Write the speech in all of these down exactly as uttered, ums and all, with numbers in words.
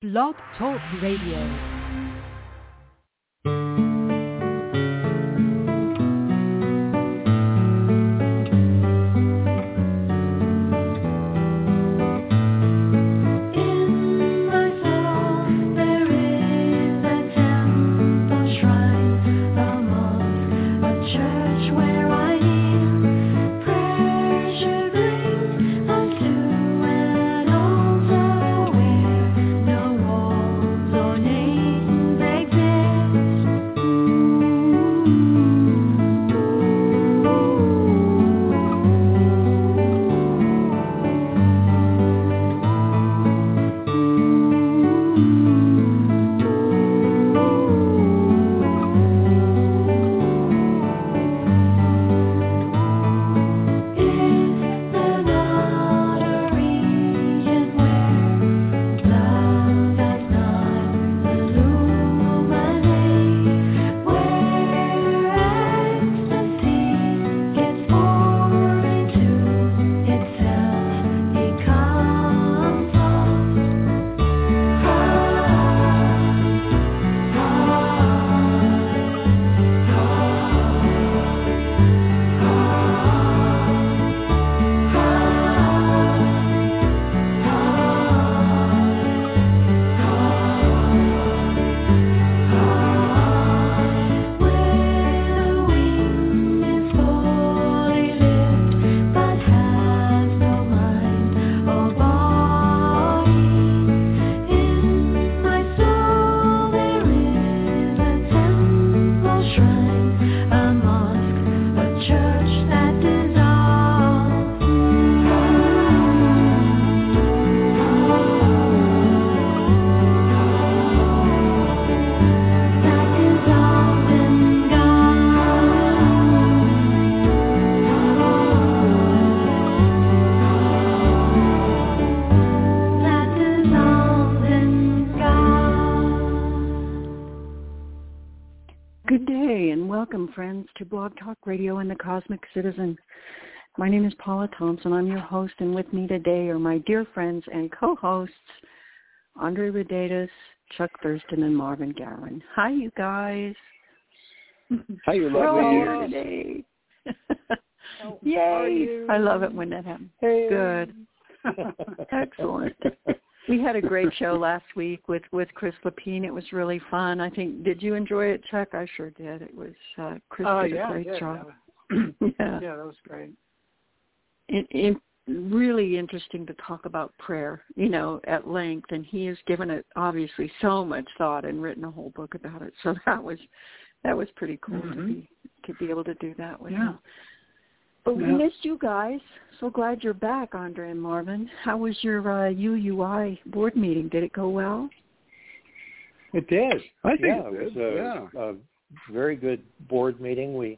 Blog Talk Radio. Friends to Blog Talk Radio and the Cosmic Citizen. My name is Paula Thompson. I'm your host, and with me today are my dear friends and co-hosts, Andre Rodatus, Chuck Thurston, and Marvin Gowan. Hi, you guys. Hi, you lovely today. Yay! I love it when that happens. Hey. Good. Excellent. We had a great show last week with, with Chris Lapine. It was really fun. I think, did you enjoy it, Chuck? I sure did. It was, uh, Chris uh, did yeah, a great yeah, job. Yeah. yeah. yeah, that was great. It, it really interesting to talk about prayer, you know, at length. And he has given it, obviously, so much thought and written a whole book about it. So that was, that was pretty cool mm-hmm. to be, to be able to do that with yeah. him. But we yeah. missed you guys. So glad you're back, Andre and Marvin. How was your uh, U U I board meeting? Did it go well? It did. I think yeah, it, it was did. a, yeah. a very good board meeting. We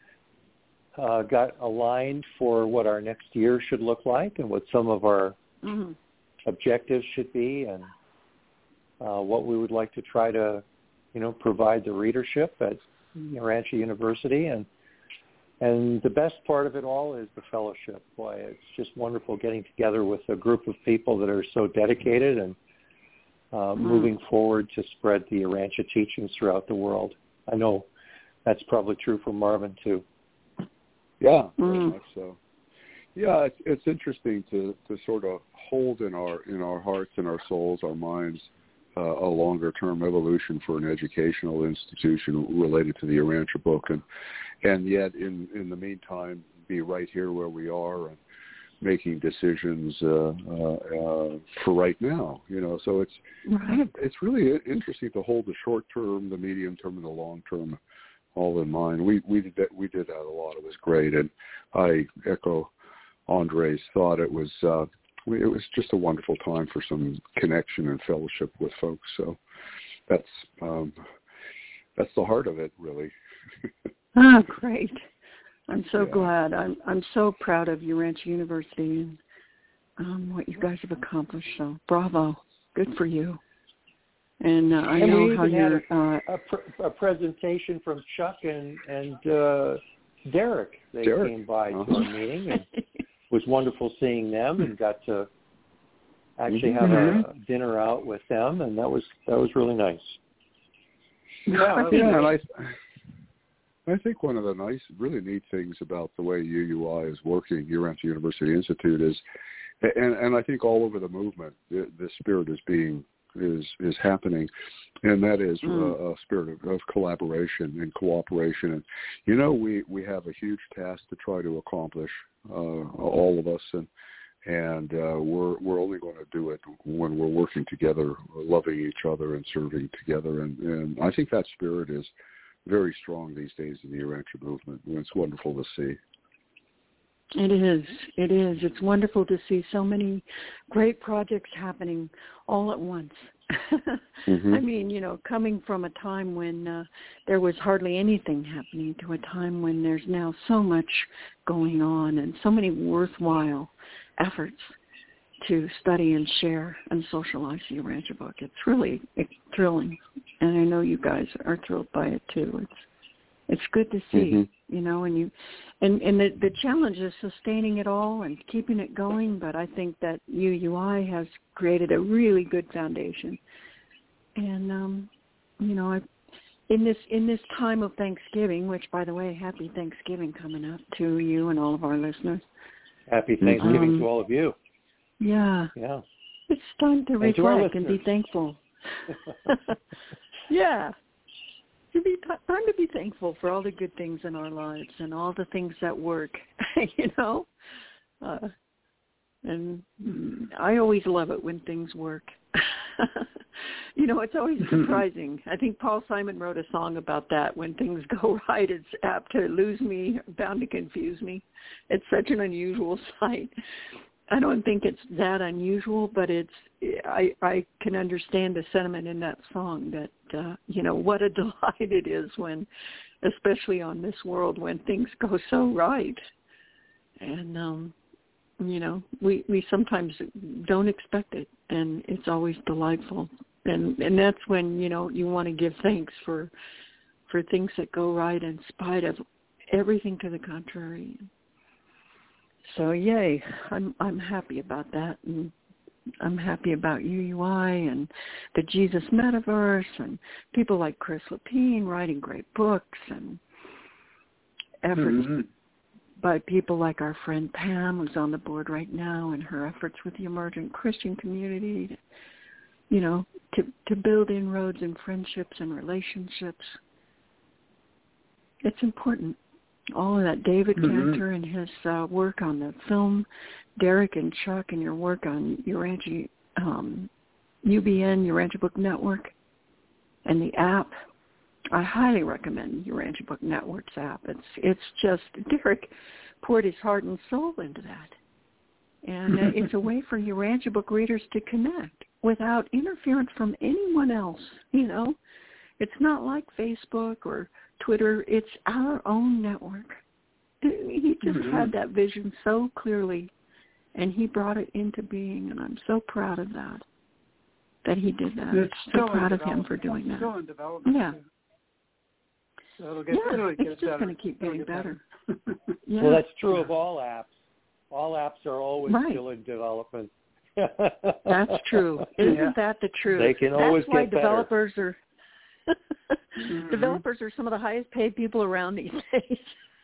uh, got aligned for what our next year should look like and what some of our mm-hmm. objectives should be, and uh, what we would like to try to, you know, provide the readership at Urantia University. And And the best part of it all is the fellowship. Boy, it's just wonderful getting together with a group of people that are so dedicated and uh, mm. moving forward to spread the Urantia teachings throughout the world. I know that's probably true for Marvin, too. Yeah, very mm. much so. Yeah, it's, it's interesting to, to sort of hold in our in our hearts and our souls, our minds, uh, a longer-term evolution for an educational institution related to the Urantia book, and and yet in, in the meantime be right here where we are and making decisions uh, uh, uh, for right now. You know, so it's right. it's really interesting to hold the short term, the medium term, and the long term all in mind. We we did that, we did that a lot. It was great, and I echo Andre's thought. It was. Uh, It was just a wonderful time for some connection and fellowship with folks. So that's um, that's the heart of it, really. Oh, great! I'm so yeah. glad. I'm I'm so proud of Urantia University and um, what you guys have accomplished. So bravo, good for you. And uh, I and know we how even you're. had a, Uh, a, pr- a presentation from Chuck and and uh, Derek. They Derek. came by uh-huh. to our meeting, and it was wonderful seeing them, and got to actually have mm-hmm. a dinner out with them, and that was that was really nice. Yeah, yeah, and I, I think one of the nice, really neat things about the way U U I is working, Urantia University Institute, is, and, and I think all over the movement, the, the spirit is being is is happening, and that is mm. a, a spirit of, of collaboration and cooperation. And you know, we we have a huge task to try to accomplish, uh, all of us, and. And uh, we're we're only going to do it when we're working together, loving each other, and serving together. And, and I think that spirit is very strong these days in the Urantia movement. And it's wonderful to see. It is. It is. It's wonderful to see so many great projects happening all at once. mm-hmm. I mean, you know, coming from a time when uh, there was hardly anything happening to a time when there's now so much going on and so many worthwhile efforts to study and share and socialize the Urantia book. It's really it's thrilling, and I know you guys are thrilled by it too. It's it's good to see, mm-hmm. you know, and you and and the the challenge is sustaining it all and keeping it going. But I think that U U I has created a really good foundation, and um, you know, I. In this in this time of Thanksgiving, which, by the way, happy Thanksgiving coming up to you and all of our listeners. Happy Thanksgiving um, to all of you. Yeah. Yeah. It's time to and reflect to and be thankful. yeah. To be t- time to be thankful for all the good things in our lives and all the things that work, you know. Uh, and I always love it when things work. You know, it's always surprising. I think Paul Simon wrote a song about that. When things go right, it's apt to lose me, bound to confuse me. It's such an unusual sight. I don't think it's that unusual, but it's I, I can understand the sentiment in that song that, uh, you know, what a delight it is when, especially on this world, when things go so right. And, um, you know, we, we sometimes don't expect it, and it's always delightful. And and that's when, you know, you want to give thanks for for things that go right in spite of everything to the contrary. So, yay, I'm I'm happy about that, and I'm happy about U U I and the Jesus Metaverse and people like Chris Lapine writing great books and efforts mm-hmm. by people like our friend Pam, who's on the board right now, and her efforts with the emergent Christian community to, you know, to, to build inroads in friendships and relationships. It's important. All of that. David mm-hmm. Cantor and his uh, work on the film, Derek and Chuck and your work on Urantia, um, U B N, Urantia Book Network, and the app. I highly recommend Urantia Book Network's app. It's it's just, Derek poured his heart and soul into that. And uh, it's a way for Urantia Book readers to connect without interference from anyone else, you know. It's not like Facebook or Twitter. It's our own network. He just mm-hmm. had that vision so clearly, and he brought it into being, and I'm so proud of that, that he did that. It's so proud of him for doing it's that. Still in development. Yeah. Too. So it'll get, yeah, it'll get it's just going to keep getting get better. better. yeah. Well, that's true yeah. of all apps. All apps are always right. still in development. That's true. Isn't yeah. that the truth? They can that's always why get developers better. are mm-hmm. developers are some of the highest paid people around these days.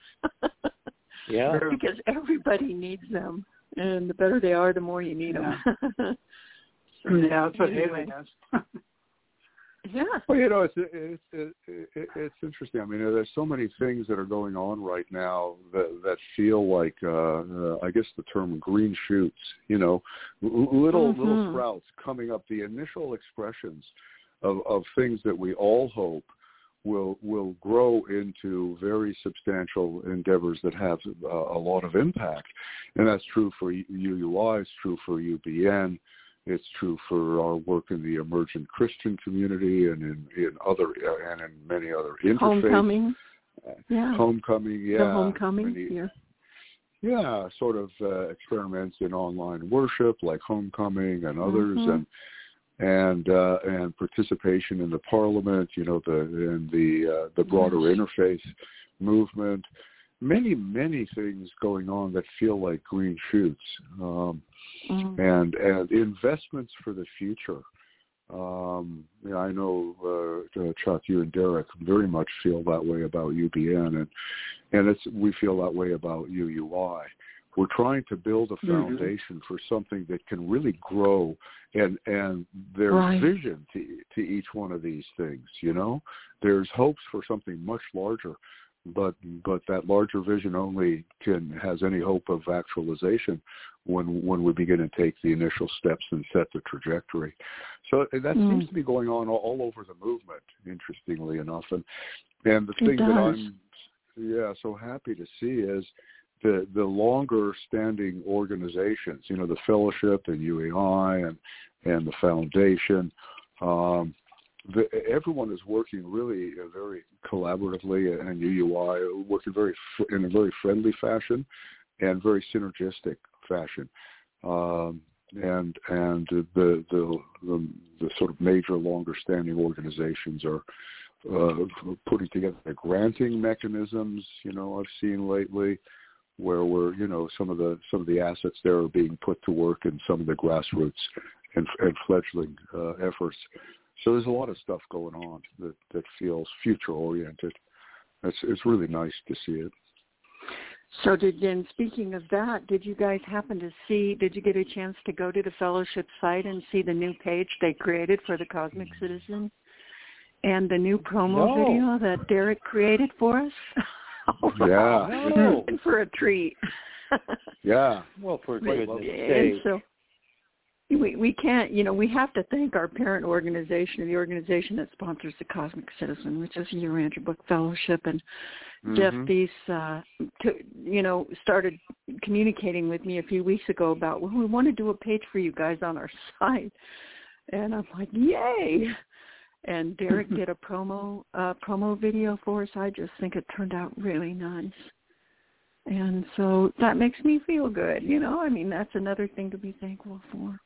yeah. Because everybody needs them, and the better they are, the more you need yeah. them. so, yeah, that's what anyway. Haley does. Yeah. Well, you know, it's it's it, it, it's interesting. I mean, there's so many things that are going on right now that that feel like, uh, uh, I guess the term green shoots. You know, little mm-hmm. little sprouts coming up. The initial expressions of, of things that we all hope will will grow into very substantial endeavors that have uh, a lot of impact, and that's true for U U I. It's true for U B N. It's true for our work in the emergent Christian community and in, in other uh, and in many other interfaiths. Homecoming, yeah. Homecoming, yeah. The homecoming, many, yeah. Yeah, sort of uh, experiments in online worship like Homecoming and others, mm-hmm. and and uh, and participation in the Parliament. You know, the in the uh, the broader yes. interfaith movement. many, many things going on that feel like green shoots, um, mm-hmm. and and investments for the future. Um, yeah, I know, uh, Chuck, you and Derek very much feel that way about U B N, and and it's we feel that way about U U I. We're trying to build a foundation mm-hmm. for something that can really grow, and and there's right. vision to to each one of these things. You know, there's hopes for something much larger, but but that larger vision only can has any hope of actualization when when we begin to take the initial steps and set the trajectory. So that mm. seems to be going on all, all over the movement, interestingly enough. And and the thing that I'm yeah so happy to see is the the longer standing organizations, you know, the fellowship and U A I and and the foundation. Um, The, everyone is working really uh, very collaboratively, and U U I working very fr- in a very friendly fashion and very synergistic fashion. Um, and and the, the the the sort of major, longer-standing organizations are uh, putting together the granting mechanisms. You know, I've seen lately where we're you know some of the some of the assets there are being put to work in some of the grassroots and, and fledgling uh, efforts. So there's a lot of stuff going on that, that feels future-oriented. It's, it's really nice to see it. So did, and speaking of that, did you guys happen to see, did you get a chance to go to the fellowship site and see the new page they created for the Cosmic Citizen and the new promo no. video that Derek created for us? Oh, yeah. No. And for a treat. yeah. Well, for goodness and sake. so we we can't, you know, we have to thank our parent organization, the organization that sponsors the Cosmic Citizen, which is the Urantia Book Fellowship. And mm-hmm. Jeff Thies, uh, to, you know, started communicating with me a few weeks ago about, well, we want to do a page for you guys on our site. And I'm like, yay. And Derek did a promo uh, promo video for us. I just think it turned out really nice. And so that makes me feel good, you know. I mean, that's another thing to be thankful for.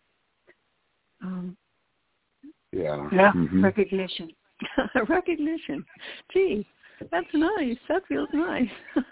Um, yeah. yeah. Mm-hmm. Recognition. Recognition. Gee, that's nice. That feels nice.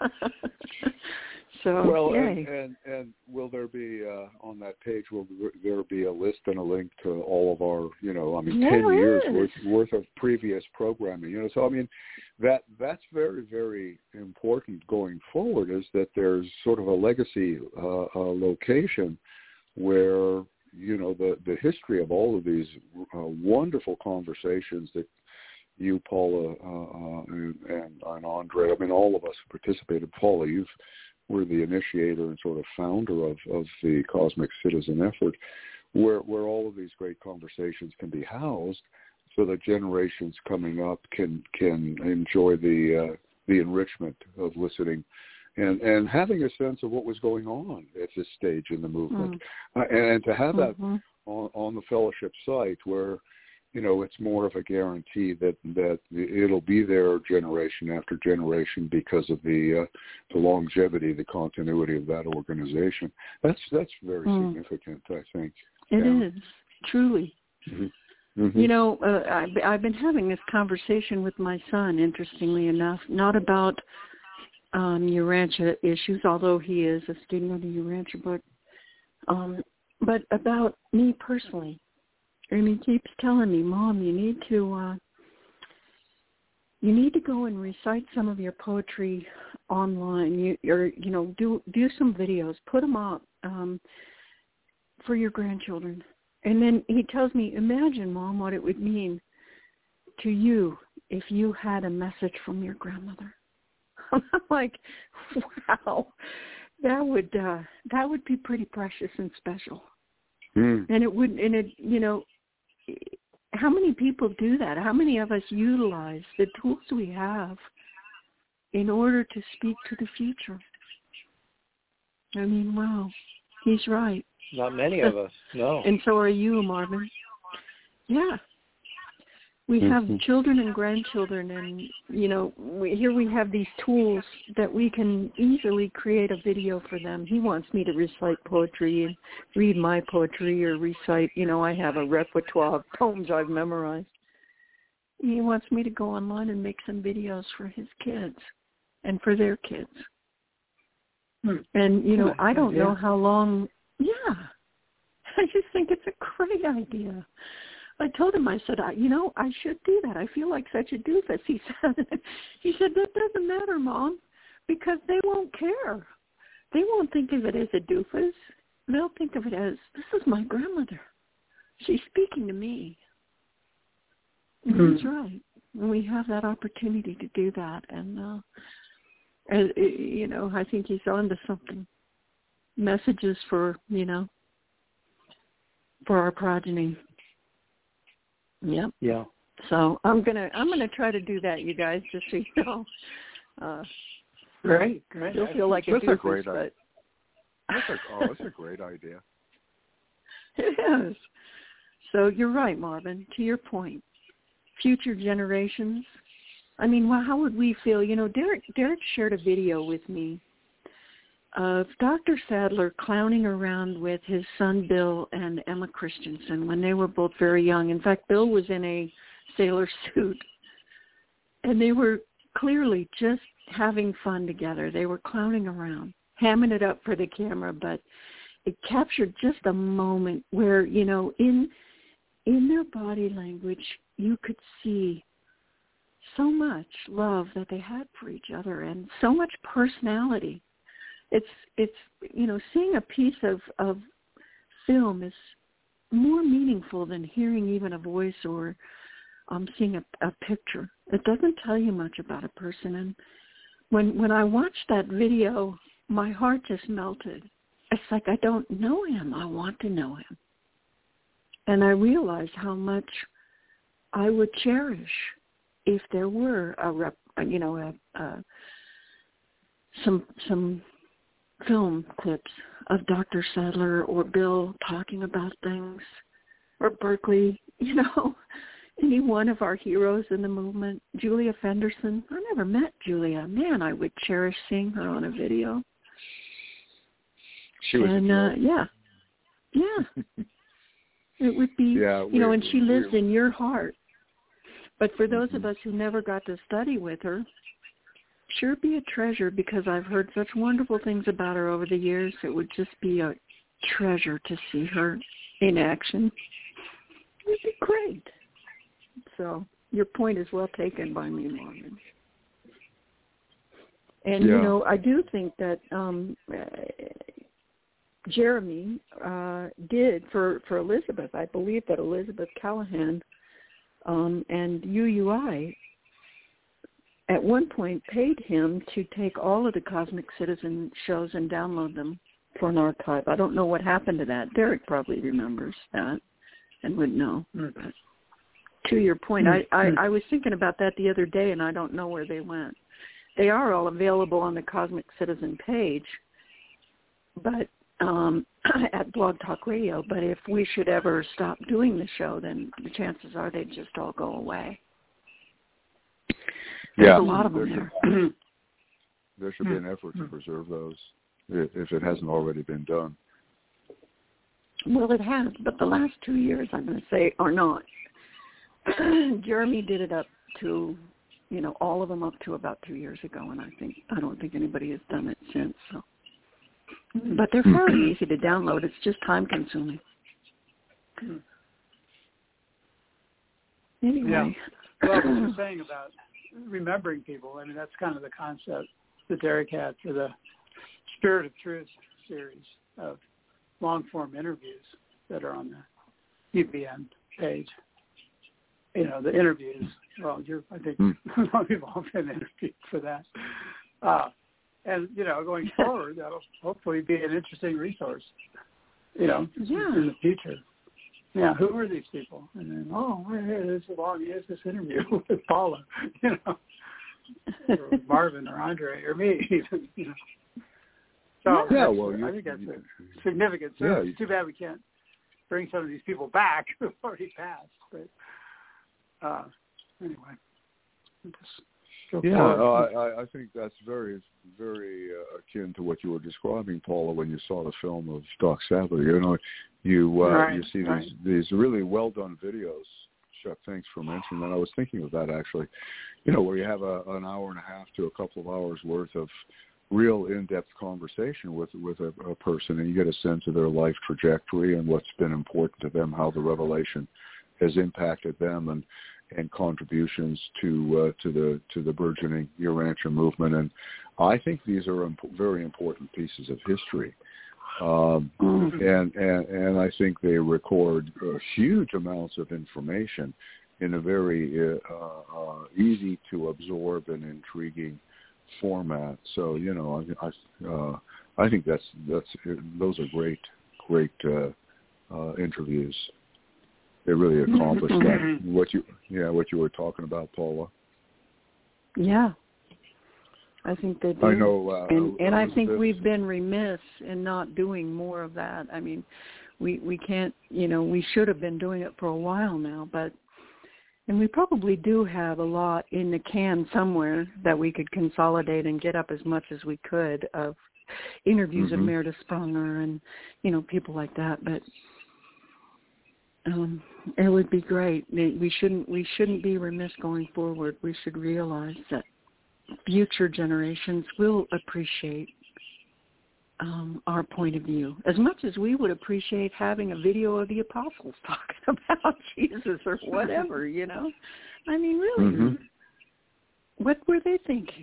so, well, yay. And, and, and will there be, uh, on that page, will there be a list and a link to all of our, you know, I mean, yeah, ten years worth, worth of previous programming, you know, so, I mean, that that's very, very important going forward, is that there's sort of a legacy uh, uh, location where, you know, the, the history of all of these uh, wonderful conversations that you, Paula, uh, uh, and, and, and Andre, I mean, all of us participated. Paula, you've were the initiator and sort of founder of, of the Cosmic Citizen effort, where where all of these great conversations can be housed, so that generations coming up can can enjoy the uh, the enrichment of listening, and and having a sense of what was going on at this stage in the movement, mm. uh, and, and to have that mm-hmm. on, on the fellowship site where, you know, it's more of a guarantee that, that it'll be there generation after generation because of the uh, the longevity, the continuity of that organization. That's that's very mm. significant, I think. It yeah. is, truly. Mm-hmm. Mm-hmm. You know, uh, I've, I've been having this conversation with my son, interestingly enough, not about um, Urantia issues, although he is a student of the Urantia book, um, but about me personally. I mean, he keeps telling me, Mom, you need to uh, you need to go and recite some of your poetry online. You, or you know, do do some videos, put them up um, for your grandchildren. And then he tells me, imagine, Mom, what it would mean to you if you had a message from your grandmother. I'm like, wow, that would uh, that would be pretty precious and special. Mm. And it would, and it, you know. How many people do that? How many of us utilize the tools we have in order to speak to the future? I mean, wow, he's right. Not many of us, no. And so are you, Marvin. Yeah. We have mm-hmm. children and grandchildren, and, you know, we, here we have these tools that we can easily create a video for them. He wants me to recite poetry and read my poetry or recite, you know, I have a repertoire of poems I've memorized. He wants me to go online and make some videos for his kids and for their kids. And, you know, Nice I don't idea. know how long, yeah, I just think it's a great idea. I told him, I said, I, you know, I should do that. I feel like such a doofus. He said, he said, that doesn't matter, Mom, because they won't care. They won't think of it as a doofus. They'll think of it as, this is my grandmother. She's speaking to me. And Mm-hmm. That's right. And we have that opportunity to do that. And, uh, and, you know, I think he's on to something. Messages for, you know, for our progeny. Yep. Yeah. So I'm gonna I'm gonna try to do that, you guys, just so you know. Uh, Great, great. You'll feel like a That's a doofus, great but idea. That's a, oh, that's a great idea. It is. So you're right, Marvin. To your point, future generations. I mean, well, how would we feel? You know, Derek Derek shared a video with me of Doctor Sadler clowning around with his son Bill and Emma Christensen when they were both very young. In fact, Bill was in a sailor suit, and they were clearly just having fun together. They were clowning around, hamming it up for the camera, but it captured just a moment where, you know, in in their body language, you could see so much love that they had for each other and so much personality. It's, it's you know, seeing a piece of, of film is more meaningful than hearing even a voice or um, seeing a, a picture. It doesn't tell you much about a person. And when when I watched that video, my heart just melted. It's like I don't know him. I want to know him. And I realized how much I would cherish if there were a rep, you know, a, a, some some film clips of Doctor Sadler or Bill talking about things, or Berkeley, you know, any one of our heroes in the movement. Julia Fenderson. I never met Julia. Man, I would cherish seeing her on a video. She was and a uh, yeah, yeah, it would be, yeah, you know, and she lives we, in your heart. But for those mm-hmm. of us who never got to study with her, sure be a treasure, because I've heard such wonderful things about her over the years. It would just be a treasure to see her in action. It would be great. So your point is well taken by me, Morgan. And, yeah. you know, I do think that um, uh, Jeremy uh, did for, for Elizabeth. I believe that Elizabeth Callahan um, and U U I at one point paid him to take all of the Cosmic Citizen shows and download them for an archive. I don't know what happened to that. Derek probably remembers that and would know. Mm. But to your point, mm. I, I, mm. I was thinking about that the other day, and I don't know where they went. They are all available on the Cosmic Citizen page, but um, at Blog Talk Radio. But if we should ever stop doing the show, then the chances are they'd just all go away. There's yeah. a lot of them there. there. Should, there should be an effort to preserve those if it hasn't already been done. Well, it has, but the last two years, I'm going to say, are not. Jeremy did it up to, you know, all of them up to about two years ago, and I think I don't think anybody has done it since. So, but they're fairly easy to download. It's just time consuming. Anyway, Yeah. Well, what you're saying about remembering people, I mean, that's kind of the concept that Derek had for the Spirit of Truth series of long-form interviews that are on the U B N page. You know, the interviews, well, you're, I think mm. we've all been interviewed for that. Uh, and, you know, going forward, that'll hopefully be an interesting resource, you know, yeah. in the future. Yeah, who are these people? And then, oh, hey, this is long, here's this interview with Paula, you know, or Marvin or Andre or me, even, you know. So yeah, well, you, I think that's you, a significant yeah, service. It's too bad we can't bring some of these people back who've already passed. But uh, anyway, just yeah, uh, I, I think that's very, very uh, akin to what you were describing, Paula, when you saw the film of Doc Sadler. You know, you uh, right, you see right. these these really well done videos. Chuck, thanks for mentioning that. I was thinking of that actually. You know, where you have a, an hour and a half to a couple of hours worth of real in-depth conversation with with a, a person, and you get a sense of their life trajectory and what's been important to them, how the revelation has impacted them, and and contributions to uh, to the to the burgeoning Urantia movement. And I think these are imp- very important pieces of history. Um, and, and and I think they record uh, huge amounts of information in a very uh, uh, easy to absorb and intriguing format. So you know, I I, uh, I think that's that's those are great great uh, uh, interviews. They really accomplished that. What you yeah what you were talking about, Paula. Yeah. I think they do. I know, uh, and and I think this. we've been remiss in not doing more of that. I mean, we we can't, you know, we should have been doing it for a while now, but and we probably do have a lot in the can somewhere that we could consolidate and get up as much as we could of interviews mm-hmm. of Meredith Sprunger and, you know, people like that. But um, it would be great. We shouldn't we shouldn't be remiss going forward. We should realize that future generations will appreciate um, our point of view as much as we would appreciate having a video of the apostles talking about Jesus or whatever, you know. I mean, really, mm-hmm. what were they thinking?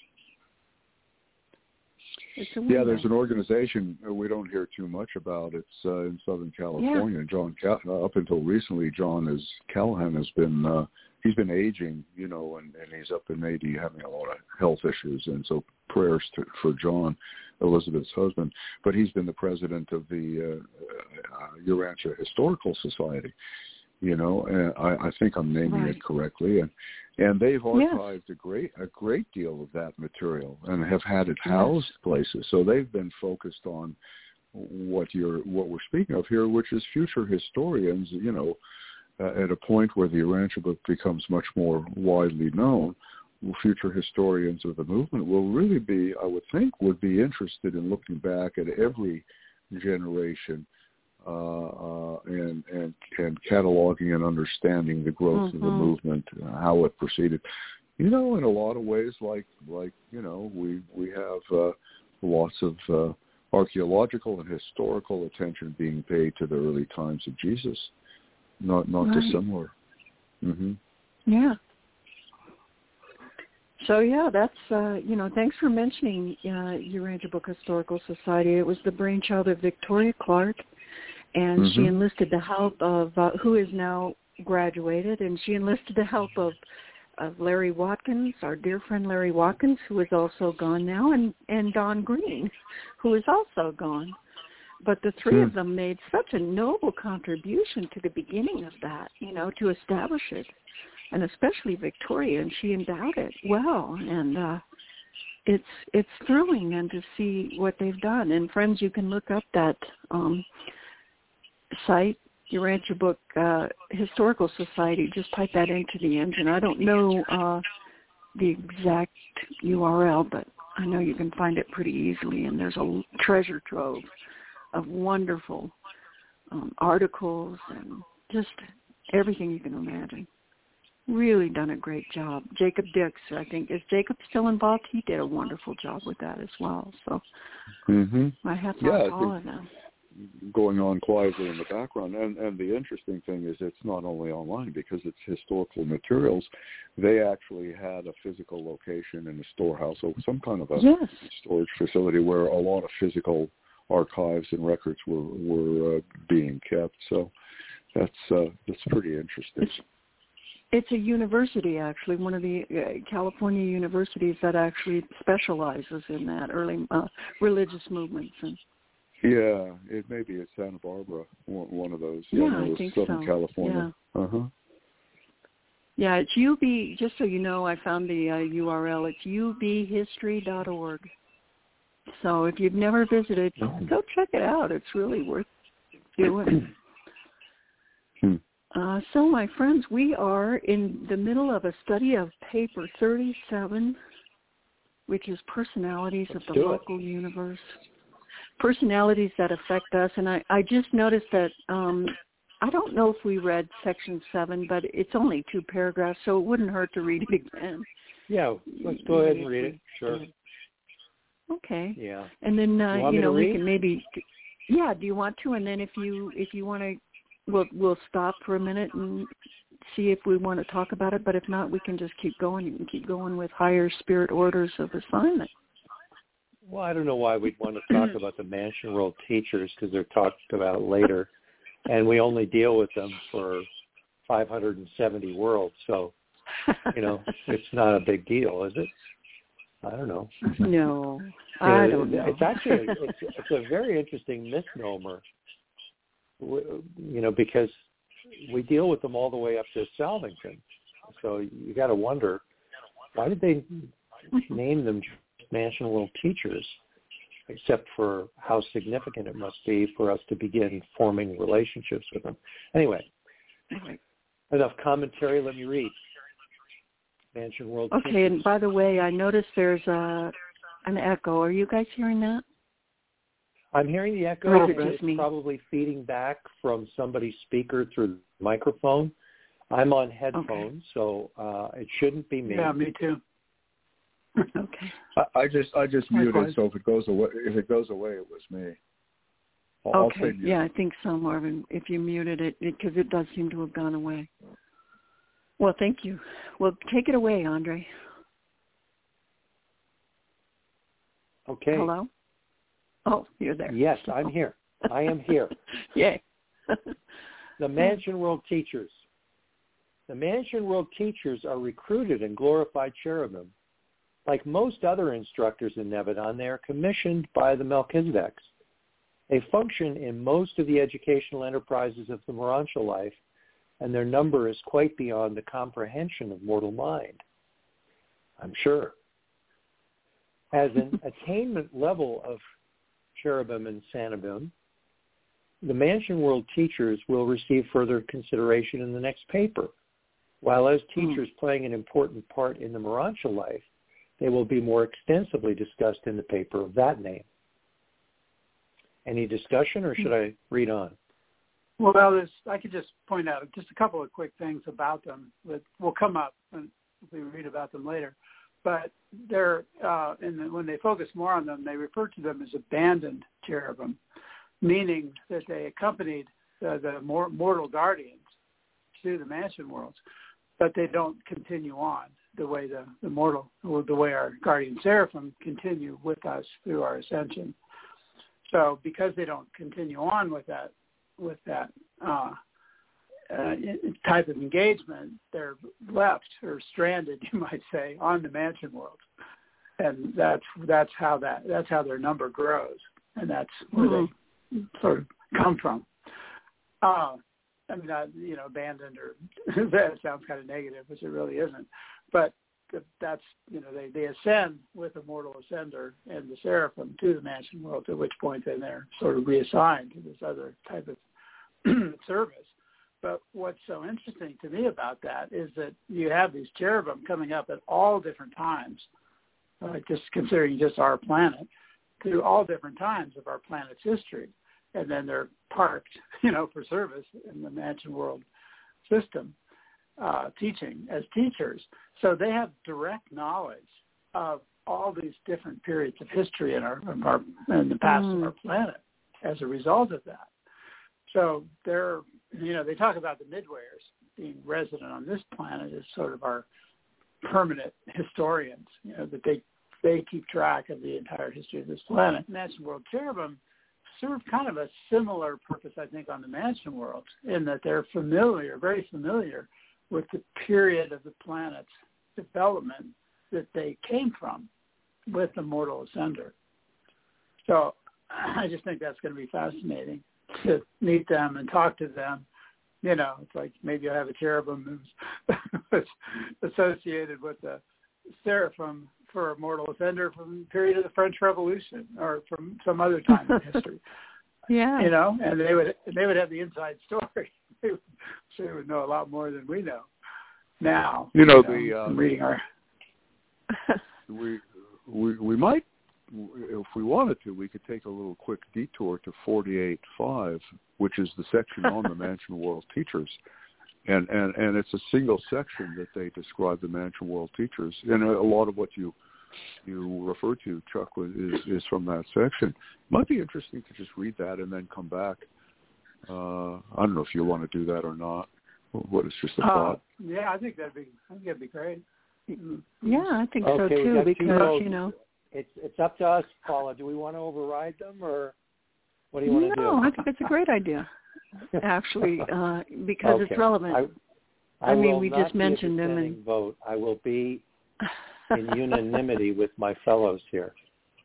Yeah, there's an organization we don't hear too much about. It's uh, in Southern California. Yeah. John, uh, up until recently, John is Callahan has been uh, he's been aging, you know, and, and he's up in eighty, having a lot of health issues, and so prayers to, for John, Elizabeth's husband. But he's been the president of the uh, uh, Urantia Historical Society. You know, and I, I think I'm naming right. it correctly, and and they've archived yes. a great a great deal of that material and have had it housed yes. places. So they've been focused on what you're what we're speaking of here, which is future historians. You know, uh, at a point where the Urantia book becomes much more widely known, future historians of the movement will really be, I would think, would be interested in looking back at every generation. Uh, uh, and, and and cataloging and understanding the growth mm-hmm. of the movement, uh, how it proceeded. You know, in a lot of ways, like like you know, we we have uh, lots of uh, archaeological and historical attention being paid to the early times of Jesus. Not not right. dissimilar. Mm-hmm. Yeah. So yeah, that's uh, you know, thanks for mentioning uh, Urantia Book Historical Society. It was the brainchild of Victoria Clark. And mm-hmm. she enlisted the help of, uh, who is now graduated, and she enlisted the help of, of Larry Watkins, our dear friend Larry Watkins, who is also gone now, and, and Don Green, who is also gone. But the three mm. of them made such a noble contribution to the beginning of that, you know, to establish it, and especially Victoria, and she endowed it well. And uh, it's it's thrilling and to see what they've done. And friends, you can look up that um site, Urantia Book uh, Historical Society. Just type that into the engine. I don't know uh, the exact U R L, but I know you can find it pretty easily, and there's a treasure trove of wonderful um, articles and just everything you can imagine. Really done a great job. Jacob Dix, I think, is Jacob still involved? He did a wonderful job with that as well. So mm-hmm. my hat's yeah, off to all of them. Going on quietly in the background. And, and the interesting thing is it's not only online because it's historical materials. They actually had a physical location in a storehouse or some kind of a yes. storage facility where a lot of physical archives and records were, were uh, being kept. So that's uh, that's pretty interesting. It's, it's a university, actually, one of the uh, California universities that actually specializes in that early uh, religious movements. And Yeah, it may be at Santa Barbara, one of those. Yeah, one of those I think Southern so. California. Yeah. Uh-huh. Yeah, it's U B, just so you know, I found the uh, U R L. It's u b history dot org. So if you've never visited, oh. go check it out. It's really worth doing. hmm. uh, so, my friends, we are in the middle of a study of paper thirty-seven, which is Personalities Let's of the Local it. Universe. Personalities that affect us, and I, I just noticed that um, I don't know if we read section seven, but it's only two paragraphs, so it wouldn't hurt to read it again. Yeah, let's go ahead and read it. Sure. Okay. Yeah. And then uh, you, want you me know to we read? can maybe. Yeah. Do you want to? And then if you if you want to, we'll we'll stop for a minute and see if we want to talk about it. But if not, we can just keep going. You can keep going with higher spirit orders of assignment. Well, I don't know why we'd want to talk about the Mansion World teachers because they're talked about later, and we only deal with them for five hundred seventy worlds. So, you know, it's not a big deal, is it? I don't know. No, you know, I don't know. It's actually a, it's, it's a very interesting misnomer, you know, because we deal with them all the way up to Salvington. So you got to wonder, why did they name them Mansion World teachers, except for how significant it must be for us to begin forming relationships with them. Anyway, enough commentary. Let me read. Mansion World Okay, teachers. And by the way, I noticed there's a, an echo. Are you guys hearing that? I'm hearing the echo. Or is it It's just me? probably feeding back from somebody's speaker through the microphone. I'm on headphones, okay. so uh, it shouldn't be me. Yeah, me too. Okay. I, I just I just muted, Likewise. so if it goes away, if it goes away, it was me. I'll, Okay. I'll say Yeah, I think so, Marvin. If you muted it, because it, it does seem to have gone away. Well, thank you. Well, take it away, Andre. Okay. Hello. Oh, you're there. Yes, I'm here. I am here. Yay. The Mansion World teachers. The Mansion World teachers are recruited and glorified cherubim. Like most other instructors in Nevedon, they are commissioned by the Melchizedeks. They function in most of the educational enterprises of the Morontia life, and their number is quite beyond the comprehension of mortal mind, I'm sure. As an attainment level of cherubim and sanibim, the Mansion World teachers will receive further consideration in the next paper. While as teachers mm. playing an important part in the Morontia life, they will be more extensively discussed in the paper of that name. Any discussion, or should I read on? Well, this, I could just point out just a couple of quick things about them that will come up when we read about them later. But they're, uh, in the, when they focus more on them, they refer to them as abandoned cherubim, meaning that they accompanied uh, the mor- mortal guardians to the Mansion Worlds, but they don't continue on the way the, the mortal, or the way our guardian seraphim continue with us through our ascension. So because they don't continue on with that, with that uh, uh, type of engagement, they're left or stranded, you might say, on the Mansion World, and that's that's how that that's how their number grows, and that's where mm-hmm. they sort of come from. Uh, I mean, not, you know, abandoned, or that sounds kind of negative, which it really isn't. But that's, you know, they, they ascend with the mortal ascender and the seraphim to the Mansion World, at which point then they're sort of reassigned to this other type of service. But what's so interesting to me about that is that you have these cherubim coming up at all different times, uh, just considering just our planet, through all different times of our planet's history. And then they're parked, you know, for service in the Mansion World system, uh, teaching as teachers. So they have direct knowledge of all these different periods of history in our, of our in the past mm. of our planet as a result of that. So they're, you know, they talk about the midwayers being resident on this planet as sort of our permanent historians, you know, that they they keep track of the entire history of this planet. Mansion World cherubim serve kind of a similar purpose, I think, on the Mansion World, in that they're familiar, very familiar with the period of the planet's development that they came from with the mortal ascender. So I just think that's going to be fascinating to meet them and talk to them. You know, it's like maybe I have a cherubim who's associated with the seraphim for a mortal ascender from the period of the French Revolution or from some other time in history. Yeah. You know, and they would they would have the inside story. They would, so they would know a lot more than we know now. You know, you know the um, reading our we we we might, if we wanted to, we could take a little quick detour to forty-eight five, which is the section on the Mansion World teachers. And, and and it's a single section that they describe the Mansion World teachers. And a lot of what you you referred to, Chuck, was, is, is from that section. It might be interesting to just read that and then come back. Uh, I don't know if you want to do that or not. What is just a thought? Uh, yeah, I think that'd be. I think that'd be great. Yeah, I think okay, so too. two Because votes. you know, it's it's up to us, Paula. Do we want to override them, or what do you want to do? no, I think it's a great idea. Actually, uh, because okay. it's relevant. I, I, I mean, will we not just mentioned be a them and vote. I will be in unanimity with my fellows here.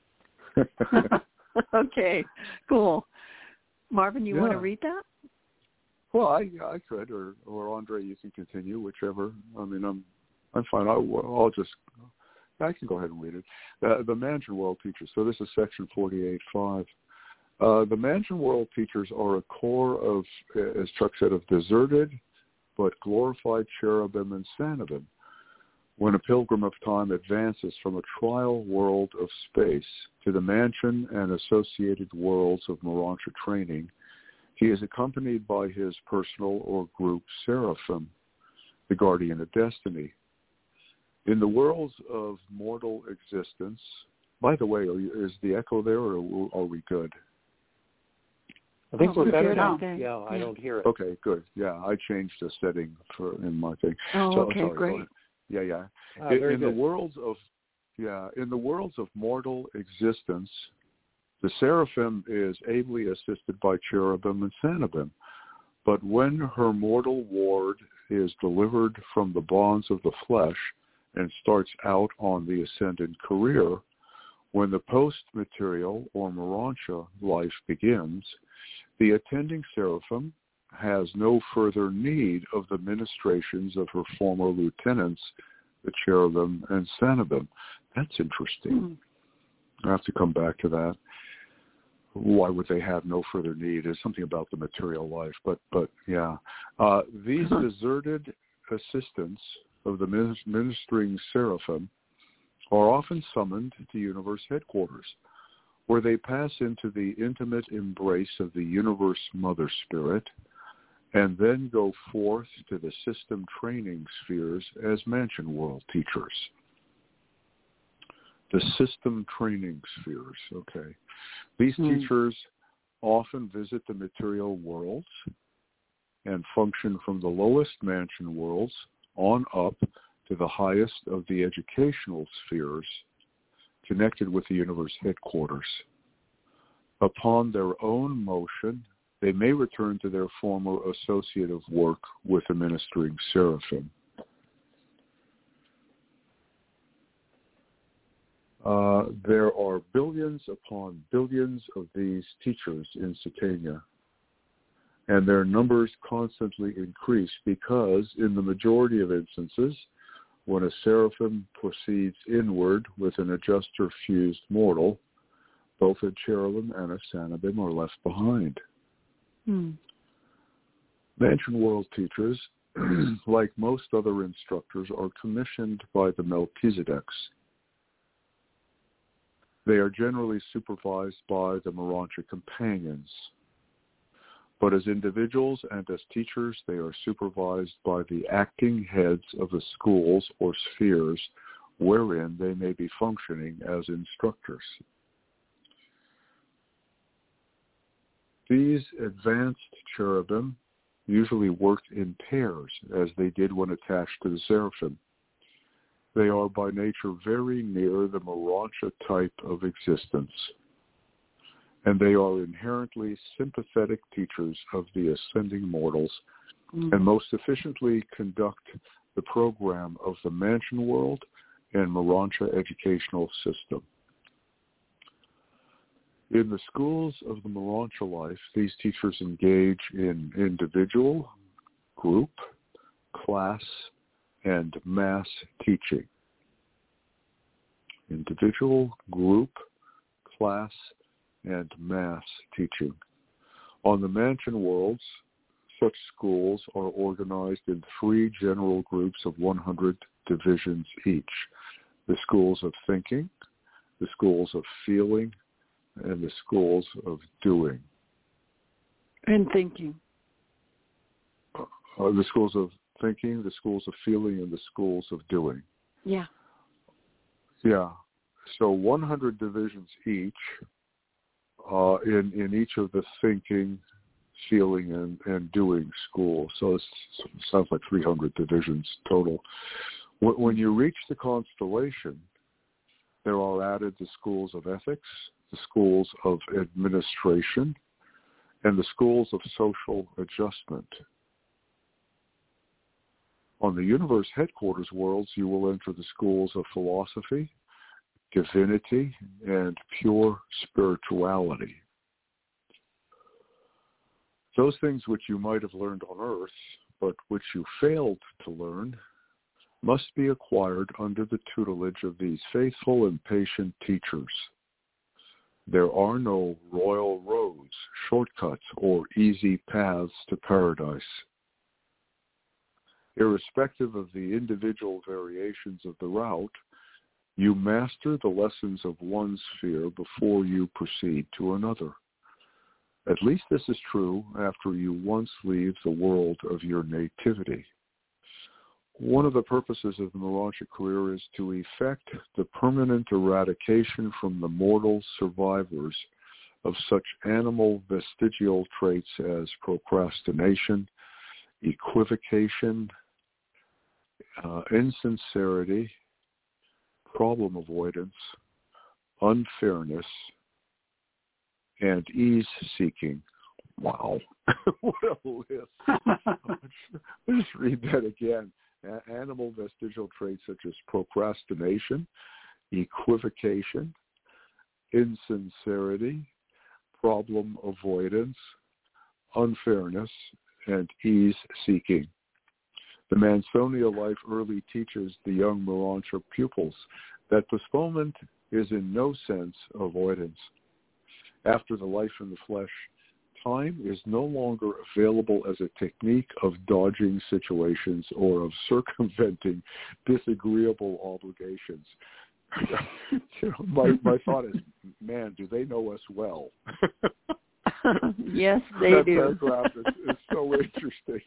Okay, cool. Marvin, you yeah. want to read that? Well, I I could, or or Andre, you can continue, whichever. I mean, I'm I'm fine. I'll, I'll just I can go ahead and read it. Uh, the Mansion World Teachers. So this is section forty-eight point five. Uh, the Mansion World Teachers are a core of, as Chuck said, of deserted but glorified cherubim and sanibim. When a pilgrim of time advances from a trial world of space to the mansion and associated worlds of Morontia training, he is accompanied by his personal or group seraphim, the guardian of destiny. In the worlds of mortal existence, by the way, are you, is the echo there, or are we good? I think oh, we're better now. Okay. Yeah, I yeah. don't hear it. Okay, good. Yeah, I changed the setting for in my thing. Oh, so, okay, sorry, great. Yeah, yeah. Ah, in very in the good. worlds of, yeah, in the worlds of mortal existence, the seraphim is ably assisted by cherubim and sanibim. But when her mortal ward is delivered from the bonds of the flesh and starts out on the ascendant career, when the post-material or Morontia life begins, the attending seraphim has no further need of the ministrations of her former lieutenants, the cherubim and sanibim. That's interesting. Mm-hmm. I have to come back to that. Why would they have no further need? There's something about the material life, but but yeah. Uh, these deserted assistants of the ministering seraphim are often summoned to universe headquarters, where they pass into the intimate embrace of the universe mother spirit, and then go forth to the system training spheres as Mansion World teachers. The system training spheres, okay. These hmm. teachers often visit the material worlds and function from the lowest mansion worlds on up to the highest of the educational spheres connected with the universe headquarters. Upon their own motion, they may return to their former associative work with the ministering seraphim. Uh, there are billions upon billions of these teachers in Satania, and their numbers constantly increase because, in the majority of instances, when a seraphim proceeds inward with an adjuster-fused mortal, both a cherubim and a sanibim are left behind. Hmm. Mansion World teachers, like most other instructors, are commissioned by the Melchizedeks. They are generally supervised by the Morontia companions. But as individuals and as teachers, they are supervised by the acting heads of the schools or spheres wherein they may be functioning as instructors. These advanced cherubim usually worked in pairs, as they did when attached to the seraphim. They are by nature very near the Morontia type of existence, and they are inherently sympathetic teachers of the ascending mortals, mm-hmm. and most efficiently conduct the program of the Mansion World and Morontia educational system. In the schools of the Morontia life, these teachers engage in individual, group, class, and mass teaching. Individual, group, class, and mass teaching. On the Mansion Worlds, such schools are organized in three general groups of one hundred divisions each. The schools of thinking, the schools of feeling, and the schools of doing. And thinking. Uh, the schools of thinking, the schools of feeling, and the schools of doing. Yeah. Yeah. So one hundred divisions each uh, in, in each of the thinking, feeling, and, and doing schools. So it sounds like three hundred divisions total. When you reach the constellation, there are added the schools of ethics, the schools of administration, and the schools of social adjustment. On the universe headquarters worlds, you will enter the schools of philosophy, divinity, and pure spirituality. Those things which you might have learned on Earth, but which you failed to learn, must be acquired under the tutelage of these faithful and patient teachers. There are no royal roads, shortcuts, or easy paths to paradise. Irrespective of the individual variations of the route, you master the lessons of one sphere before you proceed to another. At least this is true after you once leave the world of your nativity. One of the purposes of the Morontia career is to effect the permanent eradication from the mortal survivors of such animal vestigial traits as procrastination, equivocation, uh, insincerity, problem avoidance, unfairness, and ease-seeking. Wow. What a list. Let's just read that again. Animal vestigial traits such as procrastination, equivocation, insincerity, problem avoidance, unfairness, and ease-seeking. The Mansonia life early teaches the young Morontia pupils that postponement is in no sense avoidance. After the life in the flesh, time is no longer available as a technique of dodging situations or of circumventing disagreeable obligations. You know, my, my thought is, man, do they know us well? Yes, they that do. That paragraph is, is so interesting.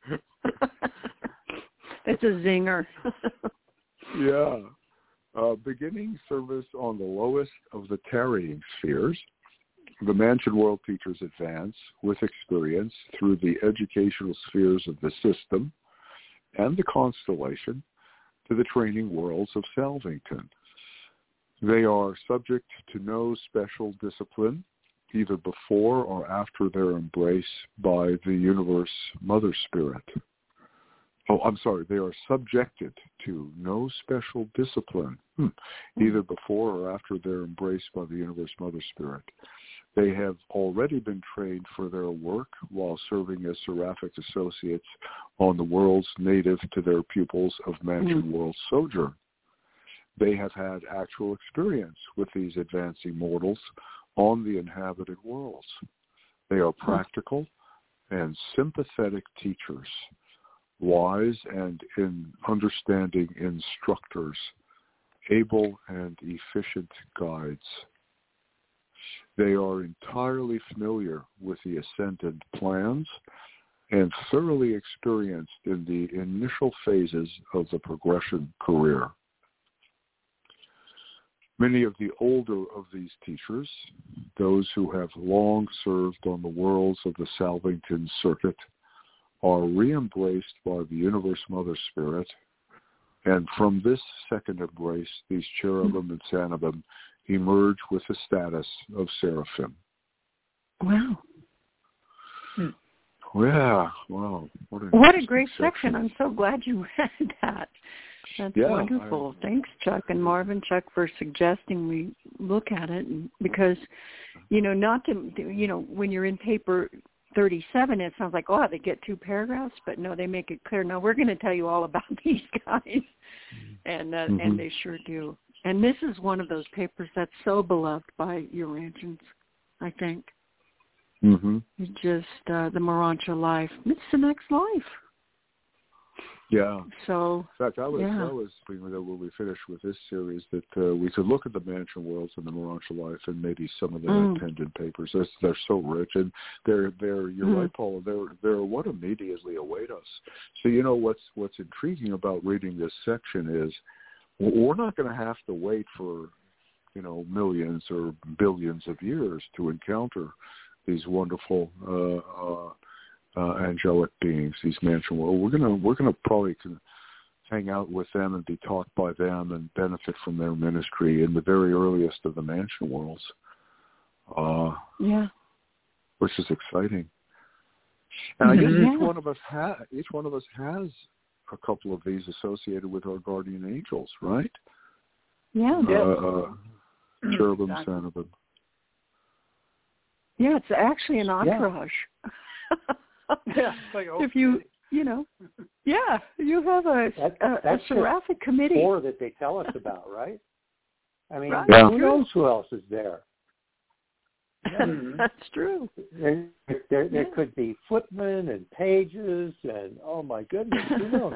It's a zinger. Yeah. Uh, beginning service on the lowest of the tarrying spheres, the Mansion World teachers advance with experience through the educational spheres of the system and the constellation to the training worlds of Salvington. They are subject to no special discipline, either before or after their embrace by the universe Mother Spirit. Oh, I'm sorry, they are subjected to no special discipline, hmm. either before or after their embrace by the universe Mother Spirit. They have already been trained for their work while serving as seraphic associates on the worlds native to their pupils of Mansion mm-hmm. World sojourn. They have had actual experience with these advancing mortals on the inhabited worlds. They are practical and sympathetic teachers, wise and in understanding instructors, able and efficient guides. They are entirely familiar with the ascendant plans and thoroughly experienced in the initial phases of the progression career. Many of the older of these teachers, those who have long served on the worlds of the Salvington circuit, are re-embraced by the Universe Mother Spirit, and from this second embrace, these cherubim and sanibim emerge with the status of seraphim. Wow. Yeah, wow. What, what a great section. section. I'm so glad you read that. That's yeah, wonderful. I, Thanks, Chuck and Marvin, Chuck, for suggesting we look at it, because, you know, not to, you know, when you're in paper thirty-seven, it sounds like, oh, they get two paragraphs, but no, they make it clear. No, we're going to tell you all about these guys, and uh, mm-hmm. and they sure do. And this is one of those papers that's so beloved by Urantians, I think. Mm-hmm. It's just uh, the Morontia life. It's the next life. Yeah. So, in fact, I was, yeah. I was thinking that when we finish with this series that uh, we could look at the Mansion Worlds and the Morontia life and maybe some of the mm. attendant papers. They're, they're so rich, and they're they're you're mm. right, Paula. They're they're what immediately await us. So you know what's what's intriguing about reading this section is we're not going to have to wait for you know, millions or billions of years to encounter these wonderful uh, uh, uh, angelic beings, these mansion worlds. We're gonna we're gonna probably can hang out with them and be taught by them and benefit from their ministry in the very earliest of the mansion worlds. Uh, yeah, which is exciting. And I guess yeah. each one of us ha- each one of us has a couple of these associated with our guardian angels, right? Yeah. Uh, uh, cherubim, Exactly. cherubim. Yeah, it's actually an entourage. Yeah, like if you, you know, yeah, you have a, That, a, a that's seraphic committee. four that they tell us about, right? I mean, Right. Yeah. who knows who else is there? That's true. There, there, there Yeah. could be footmen and pages, and oh my goodness, who knows?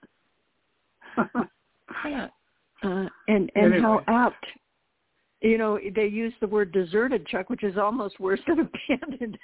Yeah. Uh, and and Anyway. how apt. You know, they use the word deserted, Chuck, which is almost worse than abandoned.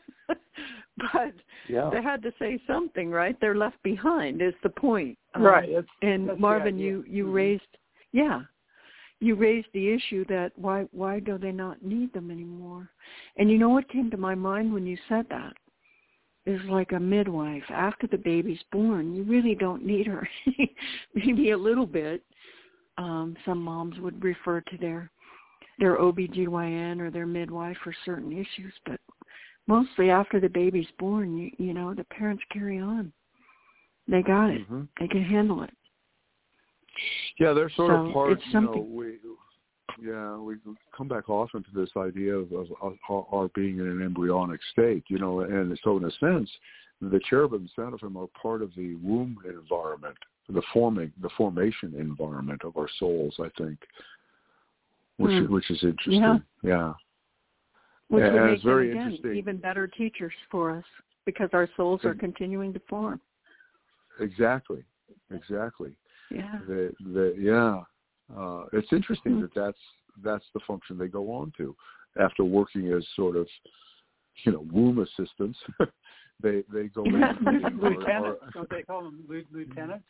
But Yeah. they had to say something, right? They're left behind is the point. Um, Right. That's, and that's the Marvin, idea. you, you Mhm. raised, yeah, you raised the issue that why why do they not need them anymore? And you know what came to my mind when you said that? Is like a midwife. After the baby's born, you really don't need her. Maybe a little bit. Um, some moms would refer to their their O B G Y N or their midwife for certain issues, but mostly after the baby's born, you, you know, the parents carry on. They got it. Mm-hmm. They can handle it. Yeah, they're sort So of part. it's You know, something- we yeah we come back often to this idea of, of, of our being in an embryonic state. You know, and so in a sense, the cherubim, seraphim are part of the womb environment, the forming, the formation environment of our souls. I think, which Hmm. which is interesting. Yeah. yeah. Which And would it's make them, very again, interesting. even better teachers for us because our souls are continuing to form. Exactly, exactly. Yeah. The, the, yeah, uh, it's interesting Hmm. that that's that's the function they go on to after working as sort of, you know, womb assistants. they they go into being our- Lieutenants, our- don't they call them lieu- lieutenants?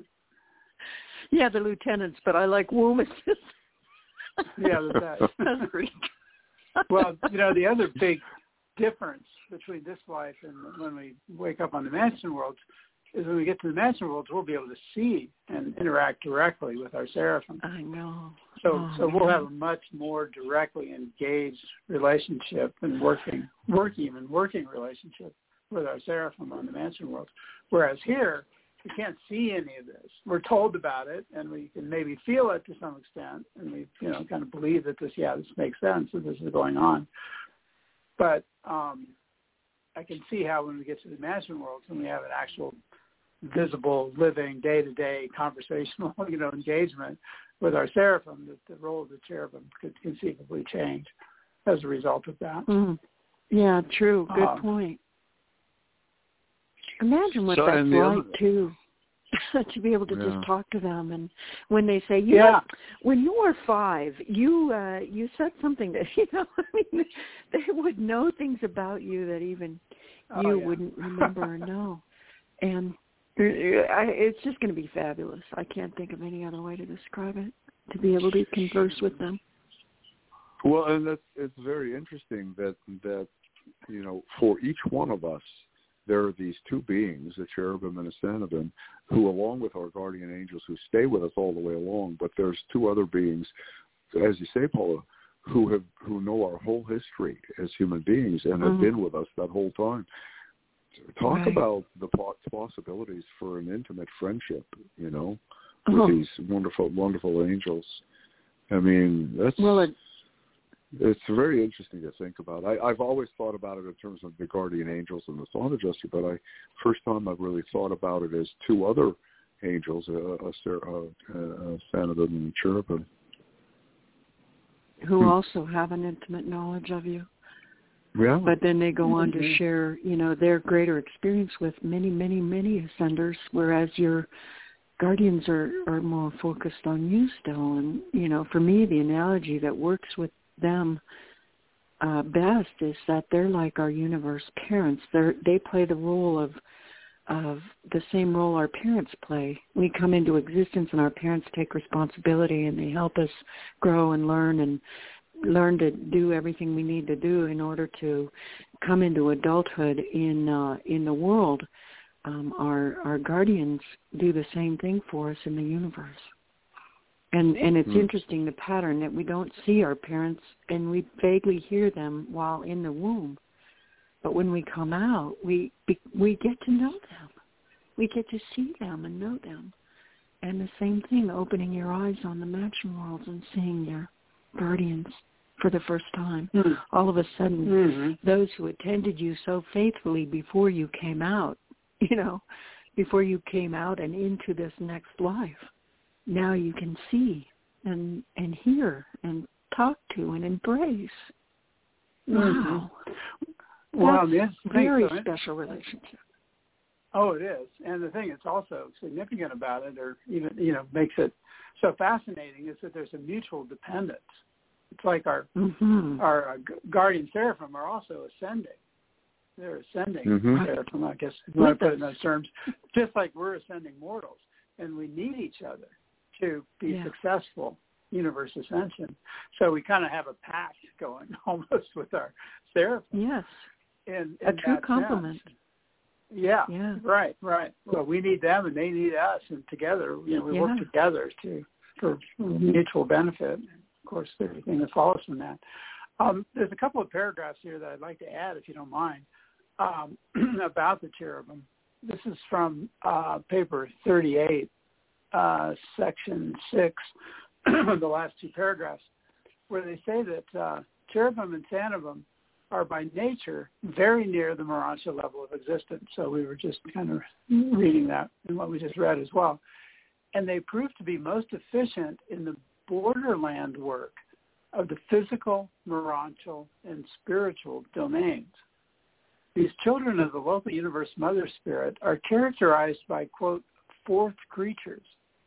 Yeah, the lieutenants, but I like womb assistants. Yeah, that's that. That's pretty. Well, you know, the other big difference between this life and when we wake up on the mansion worlds is when we get to the mansion worlds, we'll be able to see and interact directly with our seraphim. I know. So, Oh, so we'll yeah. have a much more directly engaged relationship and working, working, even working relationship with our seraphim on the mansion world. Whereas here, we can't see any of this. We're told about it, and we can maybe feel it to some extent, and we, you know, kind of believe that this, yeah, this makes sense, that this is going on. But um, I can see how when we get to the mansion worlds and we have an actual visible, living, day-to-day conversational, you know, engagement with our seraphim, that the role of the cherubim could conceivably change as a result of that. Mm. Yeah, true. Good Um, point. Imagine what So, that's and the like, other- too, to be able to Yeah. just talk to them. And when they say, you Yeah. know, when you were five, you uh, you said something that, you know, I mean, they would know things about you that even Oh, you yeah. wouldn't remember or know. And I, it's just going to be fabulous. I can't think of any other way to describe it, to be able to converse with them. Well, and that's it's very interesting that that you know, for each one of us, there are these two beings, a cherubim and a seraphim, who, along with our guardian angels, who stay with us all the way along. But there's two other beings, as you say, Paula, who have who know our whole history as human beings and have Mhm. been with us that whole time. Talk Right. about the po- possibilities for an intimate friendship, you know, with Oh. these wonderful, wonderful angels. I mean, that's Well, it, it's very interesting to think about. I, I've always thought about it in terms of the guardian angels and the thought adjuster, but I first time I've really thought about it as two other angels, a, a, a, a seraphim and a cherubim. who Hmm. also have an intimate knowledge of you. Yeah. But then they go on Mhm. to share, you know, their greater experience with many, many, many ascenders, whereas your guardians are, are more focused on you still. And, you know, for me, the analogy that works with them uh, best is that they're like our universe parents. They're, they play the role of of the same role our parents play. We come into existence and our parents take responsibility and they help us grow and learn and learn to do everything we need to do in order to come into adulthood in uh, in the world. Um, our our guardians do the same thing for us in the universe. And and it's mm. interesting, the pattern that we don't see our parents and we vaguely hear them while in the womb. But when we come out, we we get to know them. We get to see them and know them. And the same thing, opening your eyes on the mansion worlds and seeing your guardians for the first time. Mm. All of a sudden, mm-hmm. those who attended you so faithfully before you came out, you know, before you came out and into this next life, now you can see and and hear and talk to and embrace. Mm-hmm. Wow. Well, that's a very so special relationship. Oh, it is. And the thing that's also significant about it, or even, you know, makes it so fascinating, is that there's a mutual dependence. It's like our mm-hmm. our uh, guardian seraphim are also ascending. They're ascending mm-hmm. seraphim, I guess, if you want to put it in those terms, just like we're ascending mortals. And we need each other to be yeah. successful universe ascension. So we kind of have a pact going almost with our seraphim. Yes. In, in a true compliment. Yeah, yeah, right, right. Well, we need them and they need us, and together, you know, we yeah. work together to for mutual benefit. Of course, everything that follows from that. Um, there's a couple of paragraphs here that I'd like to add, if you don't mind, um, about the cherubim. This is from uh, paper thirty-eight, uh, section six, the last two paragraphs, where they say that uh, cherubim and seraphim are by nature very near the Morontia level of existence. So we were just kind of reading that in what we just read as well. And they prove to be most efficient in the borderland work of the physical, Morontial, and spiritual domains. These children of the local universe mother spirit are characterized by, quote, fourth creatures,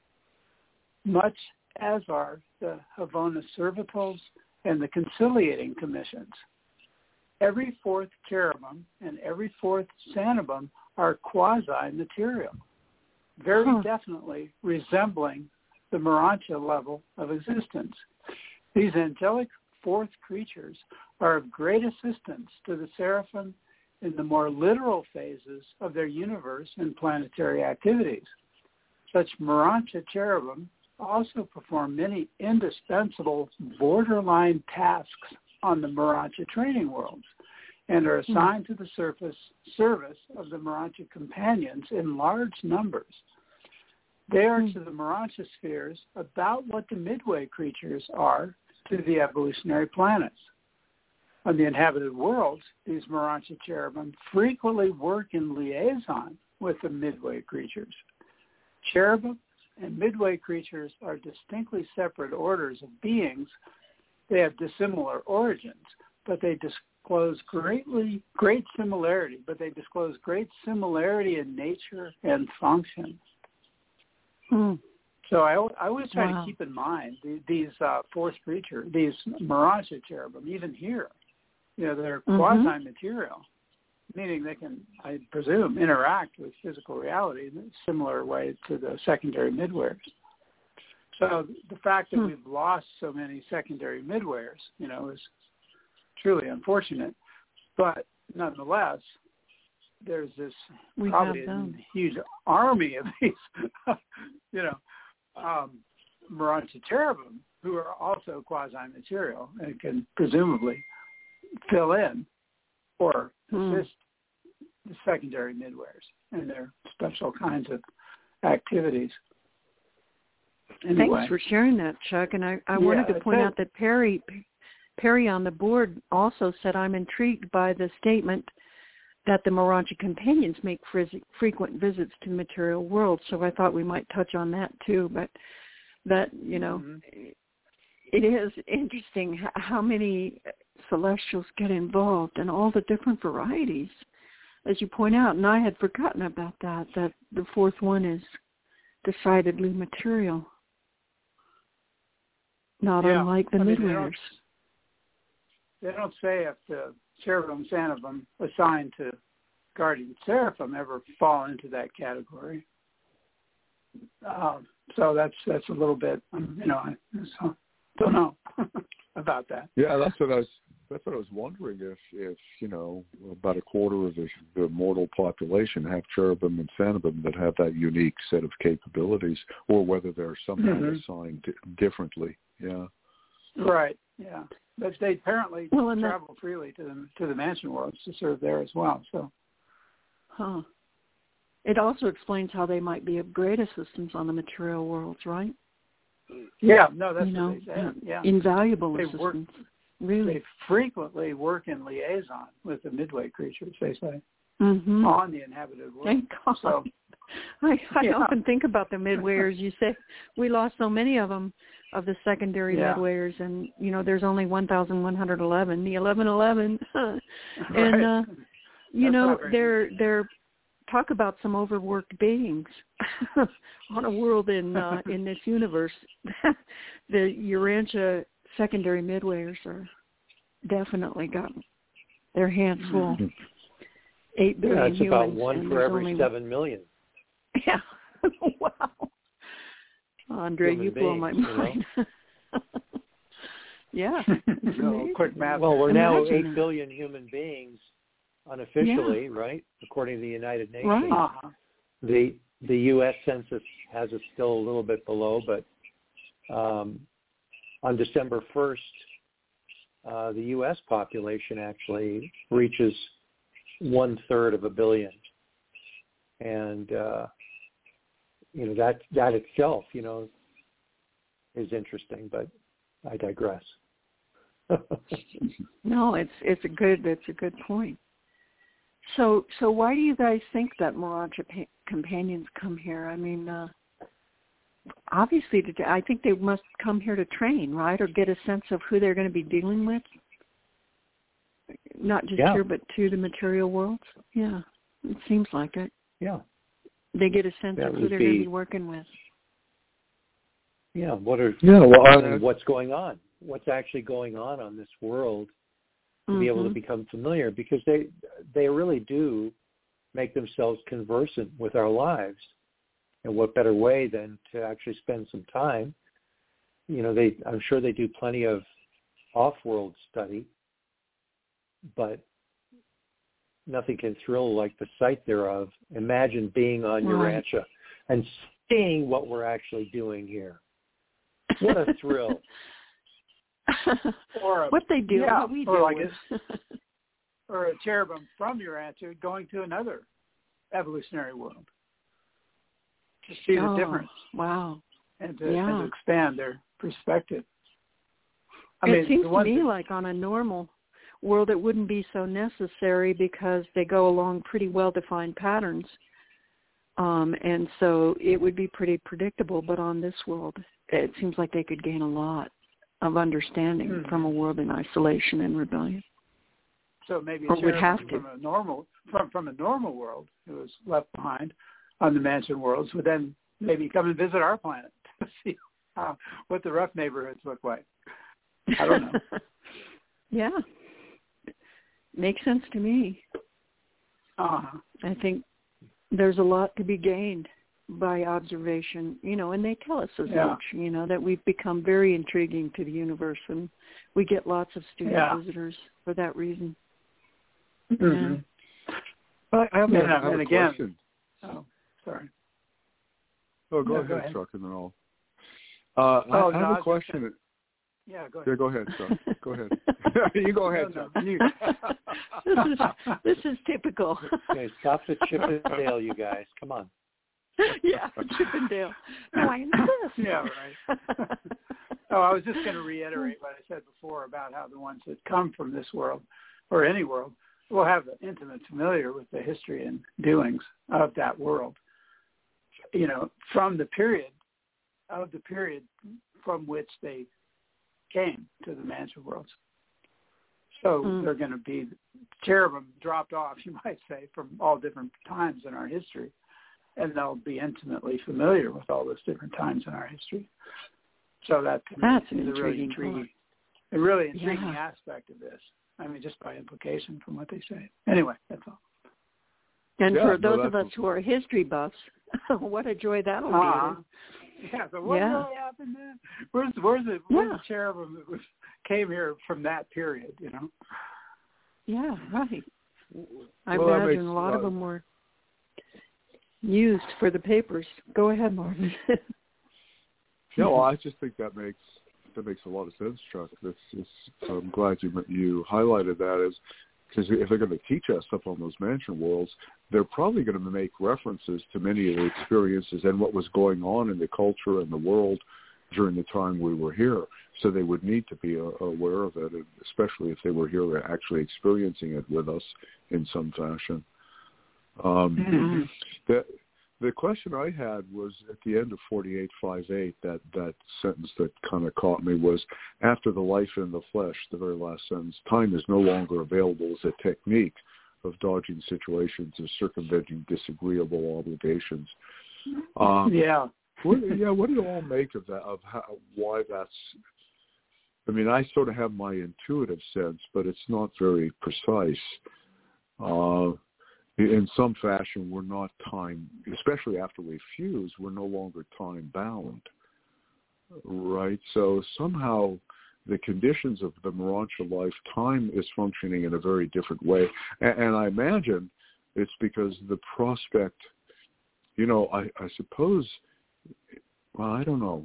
much as are the Havona servitals and the conciliating commissions. Every fourth cherubim and every fourth sanibum are quasi-material, very huh. definitely resembling the Morontia level of existence. These angelic fourth creatures are of great assistance to the seraphim in the more literal phases of their universe and planetary activities. Such Morontia cherubim also perform many indispensable borderline tasks on the Morontia training worlds and are assigned mm-hmm. to the surface service of the Morontia companions in large numbers. They are mm-hmm. to the Morontia spheres about what the Midway creatures are to the evolutionary planets. On the inhabited worlds, these Morontia cherubim frequently work in liaison with the Midway creatures. Cherubim and Midway creatures are distinctly separate orders of beings. They have dissimilar origins, but they disclose greatly great similarity, but they disclose great similarity in nature and function. Hmm. So I, I always try wow. to keep in mind the, these uh, fourth creature, these Morontia cherubim, even here, you know, they're mm-hmm. quasi-material, meaning they can, I presume, interact with physical reality in a similar way to the secondary midwares. So the fact that hmm. we've lost so many secondary midwares, you know, is truly unfortunate. But nonetheless, there's this we probably a huge army of these, you know, um, Morontia cherubim who are also quasi-material and can presumably fill in or hmm. assist the secondary midwares in their special kinds of activities. Anyway. Thanks for sharing that, Chuck. And I, I yeah, wanted to point it. out that Perry Perry on the board also said, I'm intrigued by the statement that the Morontia companions make frequent visits to the material world. So I thought we might touch on that too. But that, you know, mm-hmm. it is interesting how many celestials get involved and all the different varieties, as you point out. And I had forgotten about that, that the fourth one is decidedly material, not yeah. unlike the I mean, midwares. They don't, they don't say if the cherubim, sanibum assigned to guardian seraphim ever fall into that category. Um, so that's that's a little bit, um, you know, I so don't know about that. Yeah, that's what I was. That's what I was wondering if, if you know, about a quarter of the, the mortal population have cherubim and cenobim that have that unique set of capabilities, or whether they're somehow mm-hmm. assigned differently. Yeah. Right. Yeah. But they apparently well, travel that... freely to the to the mansion worlds to serve there as well. So. Huh. It also explains how they might be of great assistance on the material worlds, right? Yeah. No, that's you know, what they say. Yeah. Invaluable they assistance. Work, really. They frequently work in liaison with the midway creatures, they say, mm-hmm. on the inhabited world. Thank God. So, I, I yeah. often think about the midwayers. You say we lost so many of them, of the secondary yeah. midwayers, and, you know, there's only one thousand one hundred eleven, the eleven eleven. Right. And, uh, you That's know, they're, they're, talk about some overworked beings on a world in uh, in this universe. The Urantia secondary midwayers are definitely got their hands full. Eight billion yeah, it's humans. about one for every only... seven million. Yeah. Wow. Andre, Human you blow beings, my mind. You know? Yeah. No, quick math. Well, we're Imagine now eight that. billion human beings unofficially, yeah. right? According to the United Nations. Right. Uh-huh. The the U S Census has us still a little bit below, but um, on December first, uh, the U S population actually reaches one third of a billion, and uh, you know that that itself, you know, is interesting. But I digress. No, it's it's a good it's a good point. So so why do you guys think that Moracha pa- companions come here? I mean, uh, obviously, to, I think they must come here to train, right, or get a sense of who they're going to be dealing with, not just yeah. here but to the material worlds. Yeah, it seems like it. Yeah, they get a sense that of who they're be, going to be working with. Yeah, what are yeah, well, I, and what's going on? What's actually going on on this world? To be mm-hmm. able to become familiar, because they they really do make themselves conversant with our lives. And what better way than to actually spend some time? You know, they I'm sure they do plenty of off-world study, but nothing can thrill like the sight thereof. Imagine being on right. Urantia and seeing what we're actually doing here. What a thrill. Or a, what they do, yeah, what we or do like with. a, or a cherubim from Urantia going to another evolutionary world to see oh, the difference. Wow. And to, yeah. and to expand their perspective. I it mean, seems to me that, like on a normal world it wouldn't be so necessary because they go along pretty well-defined patterns. Um, and so it would be pretty predictable, but on this world it seems like they could gain a lot of understanding mm-hmm. from a world in isolation and rebellion. So maybe or would have to. from a normal from from a normal world who was left behind on the mansion worlds would then maybe come and visit our planet to see how, what the rough neighborhoods look like. I don't know. Yeah, makes sense to me. Uh-huh. I think there's a lot to be gained by observation, you know, and they tell us as yeah. much, you know, that we've become very intriguing to the universe, and we get lots of student yeah. visitors for that reason. Mm-hmm. Yeah. I have, yeah, a, I have and a again, question. Oh, sorry. Oh, go no, ahead, go ahead, Chuck, and then I'll. Uh, oh, I have no, a question. Gonna, yeah, go ahead. Yeah, go ahead, Chuck. Go ahead. You go ahead, no, Chuck. No, you. this is this is typical. Okay, stop the Chip and Dale, you guys. Come on. Yeah, Chip and Dale. No, I insist. Yeah, right. Oh, I was just going to reiterate what I said before about how the ones that come from this world or any world will have an intimate familiar with the history and doings of that world. You know, from the period of the period from which they came to the mansion worlds. So mm. they're going to be cherubim dropped off, you might say, from all different times in our history. And they'll be intimately familiar with all those different times in our history. So that That's is an a really intriguing, intriguing, a really intriguing yeah. aspect of this. I mean, just by implication from what they say. Anyway, that's all. And yeah, for no, those of us that's... who are history buffs, what a joy that'll uh, be. Yeah, so what yeah. really happened then? Where's, where's, the, where's yeah. the cherubim that was, came here from that period, you know? Yeah, right. I well, imagine makes, a lot uh, of them were used for the papers. Go ahead, Marvin. No, I just think that makes that makes a lot of sense, Chuck. That's, it's, I'm glad you you highlighted that, as because if they're going to teach us up on those mansion worlds, they're probably going to make references to many of the experiences and what was going on in the culture and the world during the time we were here. So they would need to be uh, aware of it, especially if they were here actually experiencing it with us in some fashion. Um, Mm-hmm. that, the question I had was at the end of forty-eight fifty-eight, that, that sentence that kind of caught me was, after the life in the flesh, the very last sentence, time is no longer available as a technique of dodging situations or circumventing disagreeable obligations. Um, yeah. what, yeah, what do you all make of that, of how, why that's, I mean, I sort of have my intuitive sense, but it's not very precise. Uh, in some fashion, we're not time, especially after we fuse, we're no longer time bound, right? So somehow the conditions of the Morontia life, time is functioning in a very different way. And, and I imagine it's because the prospect, you know, I, I suppose, well, I don't know.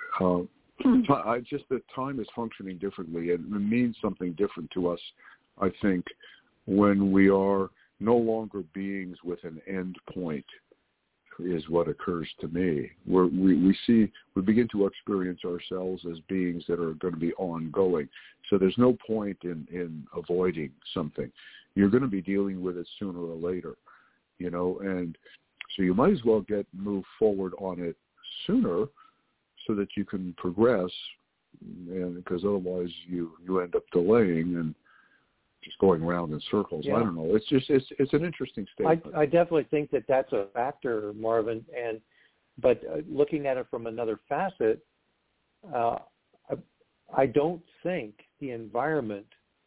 Uh, I just that time is functioning differently, and it means something different to us, I think, when we are no longer beings with an end point, is what occurs to me. We're, we we see, we begin to experience ourselves as beings that are going to be ongoing. So there's no point in, in avoiding something. You're going to be dealing with it sooner or later, you know, and so you might as well get move forward on it sooner so that you can progress, and because otherwise you, you end up delaying and just going around in circles. Yeah. I don't know. It's just it's it's an interesting statement. I, I definitely think that that's a factor, Marvin. And but uh, looking at it from another facet, uh, I, I don't think the environment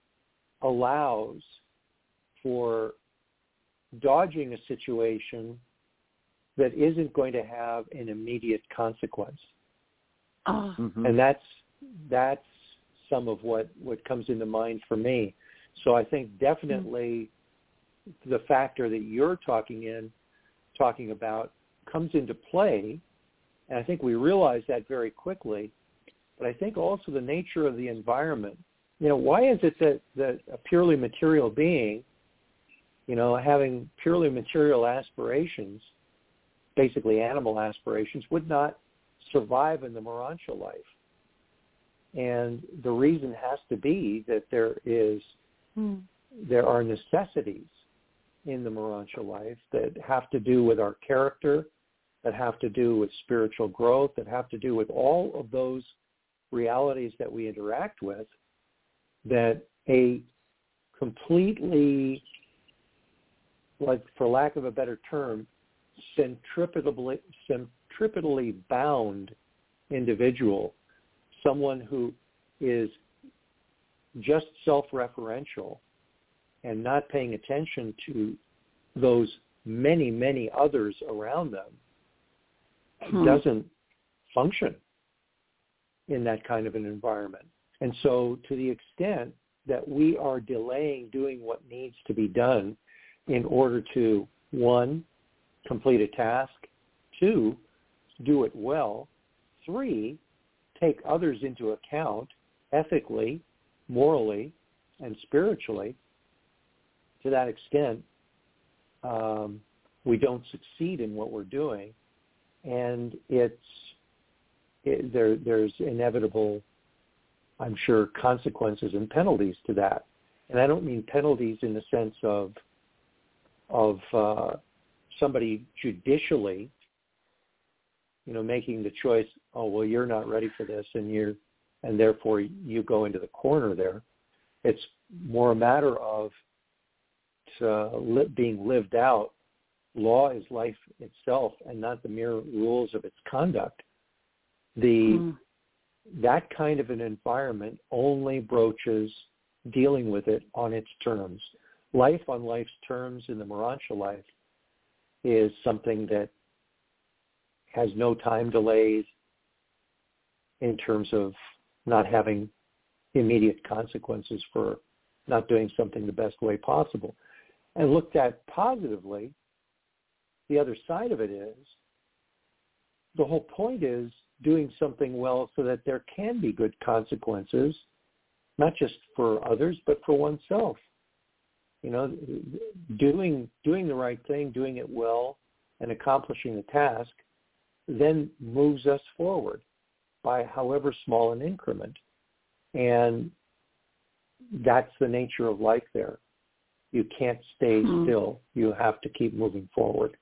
allows for dodging a situation that isn't going to have an immediate consequence. Oh. Mm-hmm. And that's that's some of what, what comes into mind for me. So I think definitely mm-hmm. the factor that you're talking in, talking about comes into play, and I think we realize that very quickly. But I think also the nature of the environment. You know, why is it that, that a purely material being, you know, having purely material aspirations, basically animal aspirations, would not survive in the Morontia life? And the reason has to be that there is mm. there are necessities in the Morontia life that have to do with our character, that have to do with spiritual growth, that have to do with all of those realities that we interact with, that a completely, like for lack of a better term, centripetally, centripetally bound individual, someone who is just self-referential and not paying attention to those many, many others around them, hmm. doesn't function in that kind of an environment. And so to the extent that we are delaying doing what needs to be done in order to, one, complete a task, two, do it well, three, take others into account ethically, morally, and spiritually, to that extent, um, we don't succeed in what we're doing, and it's it, there. There's inevitable, I'm sure, consequences and penalties to that. And I don't mean penalties in the sense of of uh, somebody judicially, you know, making the choice, oh, well, you're not ready for this, and you're, and therefore you go into the corner there. It's more a matter of uh, li- being lived out. Law is life itself and not the mere rules of its conduct. The mm. That kind of an environment only broaches dealing with it on its terms. Life on life's terms in the Morontia life is something that has no time delays in terms of not having immediate consequences for not doing something the best way possible. And looked at positively, the other side of it is, the whole point is doing something well so that there can be good consequences, not just for others, but for oneself. You know, doing doing the right thing, doing it well, and accomplishing the task then moves us forward by however small an increment. And that's the nature of life there. You can't stay mm-hmm. still. You have to keep moving forward.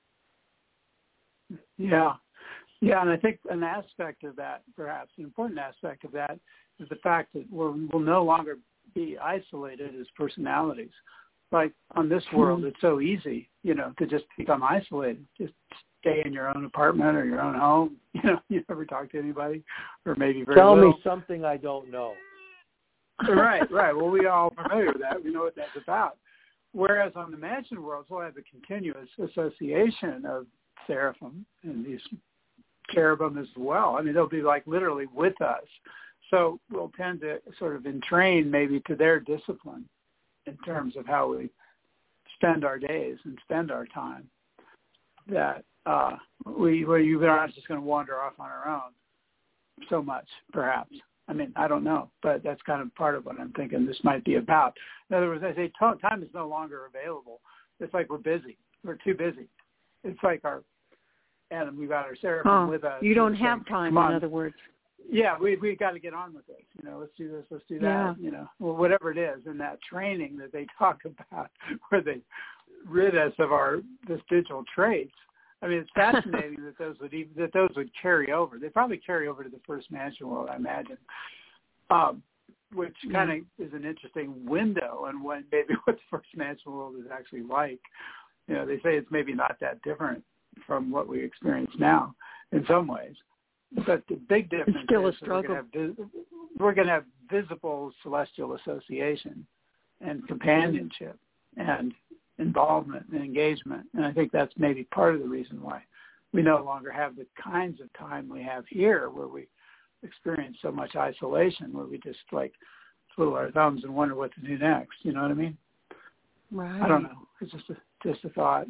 Yeah. Yeah, and I think an aspect of that, perhaps an important aspect of that, is the fact that we're, we'll no longer be isolated as personalities. Like on this world, it's so easy, you know, to just become isolated. Just stay in your own apartment or your own home. You know, you never talk to anybody, or maybe very Tell little. me something I don't know. Right, right. Well, we are all familiar with that. We know what that's about. Whereas on the mansion worlds, we'll have a continuous association of seraphim and these cherubim as well. I mean, they'll be like literally with us. So we'll tend to sort of entrain maybe to their discipline in terms of how we spend our days and spend our time. That uh, we, we're not just going to wander off on our own so much, perhaps. I mean, I don't know, but that's kind of part of what I'm thinking this might be about. In other words, I say time is no longer available. It's like we're busy. We're too busy. It's like our, and we've got our seraphim huh. with us. You don't have time, in other words. Yeah, we we got to get on with this. You know, let's do this, let's do that. Yeah. You know, well, whatever it is, and that training that they talk about, where they rid us of our vestigial traits. I mean, it's fascinating that those would even, that those would carry over. They probably carry over to the first mansion world, I imagine, um, which kind of yeah. is an interesting window on what maybe what the first mansion world is actually like. You know, they say it's maybe not that different from what we experience now in some ways. But the big difference it's still is a struggle. We're going to have visible celestial association and companionship and involvement and engagement. And I think that's maybe part of the reason why we no longer have the kinds of time we have here where we experience so much isolation, where we just like twiddle our thumbs and wonder what to do next. You know what I mean? Right. I don't know. It's just a, just a thought.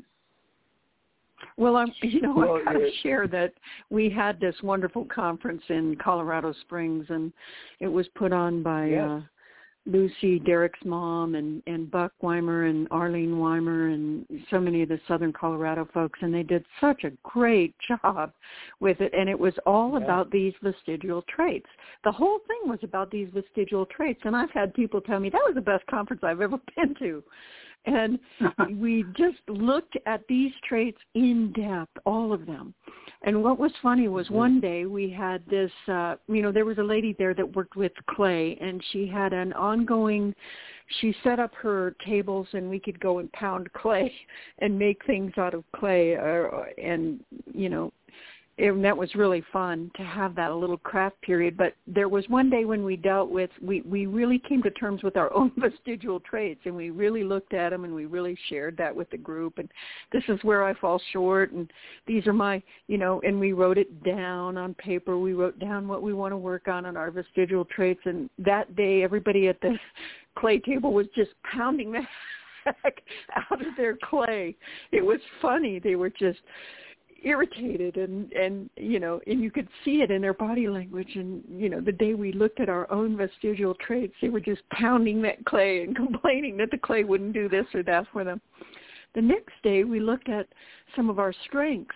Well, I'm, you know, well, I got to share that we had this wonderful conference in Colorado Springs, and it was put on by yes. uh, Lucy, Derek's mom, and, and Buck Weimer and Arlene Weimer and so many of the Southern Colorado folks, and they did such a great job with it, and it was all yeah. about these vestigial traits. The whole thing was about these vestigial traits, and I've had people tell me that was the best conference I've ever been to. And we just looked at these traits in depth, all of them. And what was funny was one day we had this, uh, you know, there was a lady there that worked with clay, and she had an ongoing, she set up her tables and we could go and pound clay and make things out of clay. Uh, and, you know, and that was really fun to have that, a little craft period. But there was one day when we dealt with, we, we really came to terms with our own vestigial traits, and we really looked at them, and we really shared that with the group. And this is where I fall short, and these are my, you know, and we wrote it down on paper. We wrote down what we want to work on on our vestigial traits. And that day, everybody at the clay table was just pounding the heck out of their clay. It was funny. They were just irritated, and and you know, and you could see it in their body language. And you know, the day we looked at our own vestigial traits, they were just pounding that clay and complaining that the clay wouldn't do this or that for them. The next day we looked at some of our strengths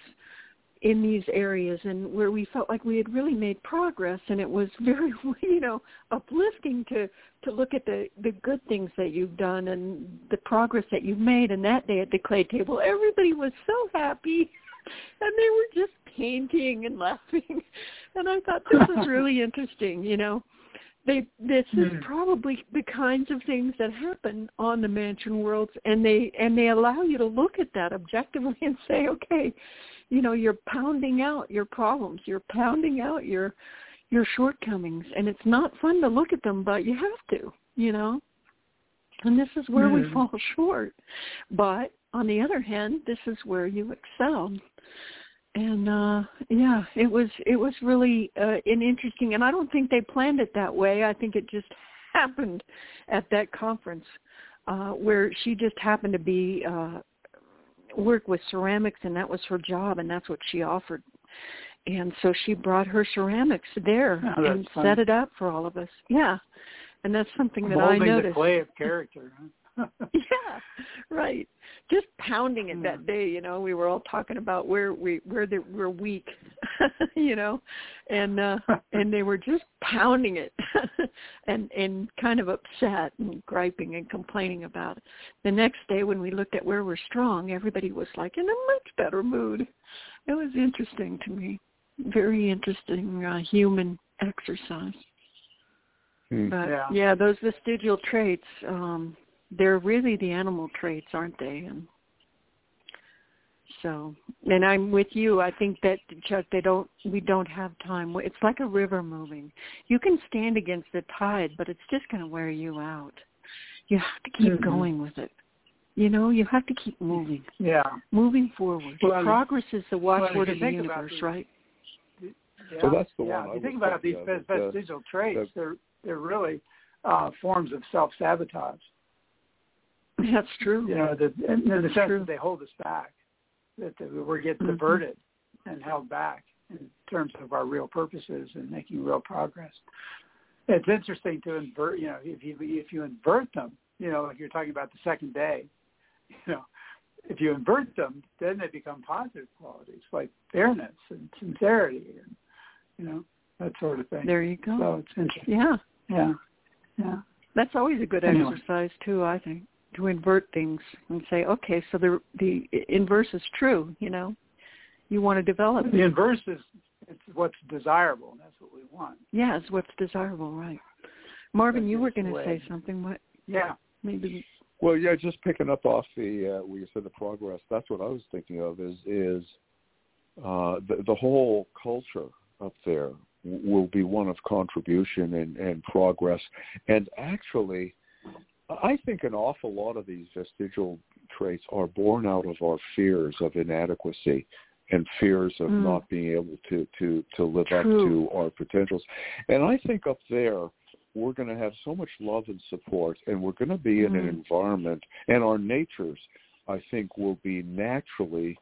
in these areas, and where we felt like we had really made progress, and it was very, you know, uplifting to to look at the the good things that you've done and the progress that you've made. And that day at the clay table, everybody was so happy. And they were just painting and laughing. And I thought, this is really interesting, you know. They This is probably the kinds of things that happen on the mansion worlds, and they and they allow you to look at that objectively and say, okay, you know, you're pounding out your problems. You're pounding out your your shortcomings. And it's not fun to look at them, but you have to, you know. And this is where mm. we fall short. But on the other hand, this is where you excel. And uh, yeah, it was it was really uh, an interesting, and I don't think they planned it that way. I think it just happened at that conference uh, where she just happened to be uh, work with ceramics, and that was her job, and that's what she offered. And so she brought her ceramics there oh, and fun. set it up for all of us. Yeah, and that's something that Molding I noticed. the clay of character. Huh? Yeah, right. Just pounding it that day, you know. We were all talking about where we where the, we're weak, you know, and uh, and they were just pounding it, and and kind of upset and griping and complaining about it. The next day, when we looked at where we're strong, everybody was like in a much better mood. It was interesting to me, very interesting uh, human exercise. Hmm. But yeah. yeah, those vestigial traits. Um, They're really the animal traits, aren't they? And so, and I'm with you. I think that, Chuck, they don't. We don't have time. It's like a river moving. You can stand against the tide, but it's just going to wear you out. You have to keep mm-hmm. going with it. You know, you have to keep moving. Yeah, moving forward. Well, Progress is the watchword well, of the universe, these, right? Yeah, so that's the yeah. one. If you I think about these yeah, vestigial the, traits, the, they're they're really uh, forms of self-sabotage. That's true. You know, the, in the sense true. that they hold us back, that we get mm-hmm. diverted and held back in terms of our real purposes and making real progress. It's interesting to invert, you know, if you if you invert them, you know, like you're talking about the second day, you know, if you invert them, then they become positive qualities like fairness and sincerity and, you know, that sort of thing. There you go. So it's interesting. Yeah. Yeah. Yeah. That's always a good anyway. exercise too, I think, to invert things and say, okay, so the the inverse is true, you know. You want to develop the it. inverse is it's what's desirable, and that's what we want. Yeah, it's what's desirable, right. Marvin, That's you were going to way. say something. What? Yeah. Maybe. Well, yeah, just picking up off the uh, where you said the progress. That's what I was thinking of. Is is uh, the the whole culture up there will be one of contribution and, and progress. And actually, I think an awful lot of these vestigial traits are born out of our fears of inadequacy and fears of mm. not being able to, to, to live True. up to our potentials. And I think up there, we're going to have so much love and support, and we're going to be mm. in an environment, and our natures, I think, will be naturally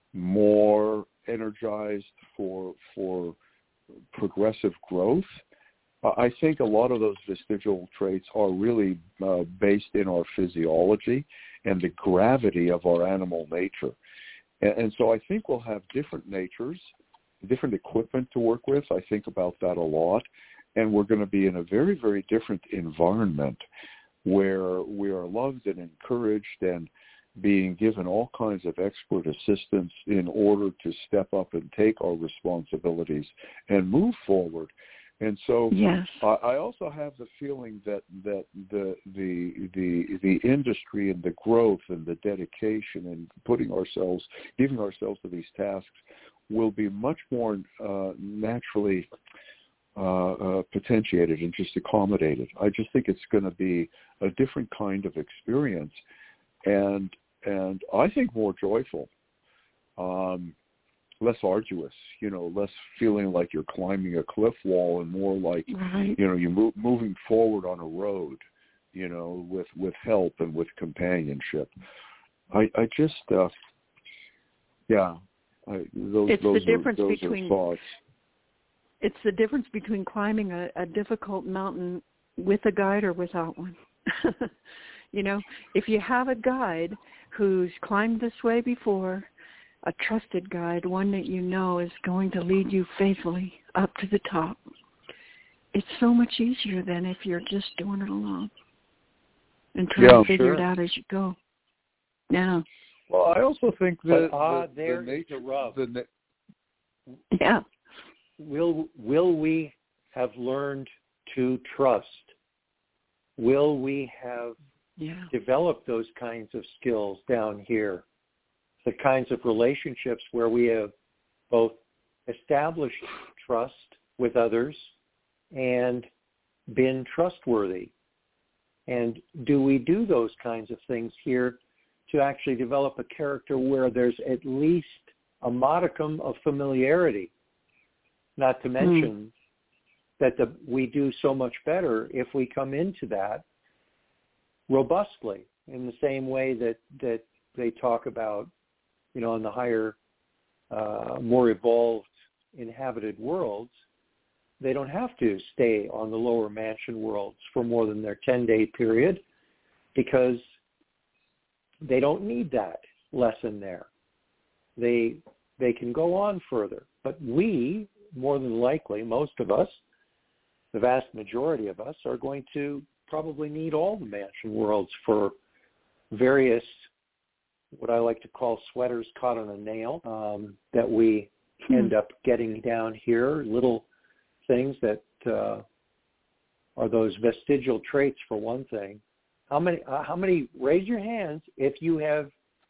more energized for for progressive growth. I think a lot of those vestigial traits are really uh, based in our physiology and the gravity of our animal nature. And, and so I think we'll have different natures, different equipment to work with. I think about that a lot. And we're going to be in a very, very different environment where we are loved and encouraged and being given all kinds of expert assistance in order to step up and take our responsibilities and move forward. And so yes. I, I also have the feeling that, that the, the the the industry and the growth and the dedication and putting ourselves, giving ourselves to these tasks will be much more uh, naturally uh, uh, potentiated and just accommodated. I just think it's going to be a different kind of experience, and and I think more joyful. Um, less arduous, you know, less feeling like you're climbing a cliff wall and more like, right. you know, you're move, moving forward on a road, you know, with, with help and with companionship. I, I just, uh, yeah, I, those, it's those, the difference are, those between, are thoughts. It's the difference between climbing a, a difficult mountain with a guide or without one. You know, if you have a guide who's climbed this way before, a trusted guide, one that you know is going to lead you faithfully up to the top, it's so much easier than if you're just doing it alone and trying yeah, to figure sure. it out as you go. Yeah. Well, I also think that but, uh, the, there's the nature, the rub. The na- yeah. Will will we have learned to trust? Will we have yeah. developed those kinds of skills down here? The kinds of relationships where we have both established trust with others and been trustworthy. And do we do those kinds of things here to actually develop a character where there's at least a modicum of familiarity, not to mention mm. that the, we do so much better if we come into that robustly in the same way that, that they talk about, you know, in the higher, uh, more evolved inhabited worlds. They don't have to stay on the lower mansion worlds for more than their ten-day period because they don't need that lesson there. They they can go on further. But we, more than likely, most of us, the vast majority of us, are going to probably need all the mansion worlds for various, what I like to call sweaters caught on a nail, um, that we end up getting down here, little things that uh, are those vestigial traits, for one thing. How many, uh, how many, raise your hands if you have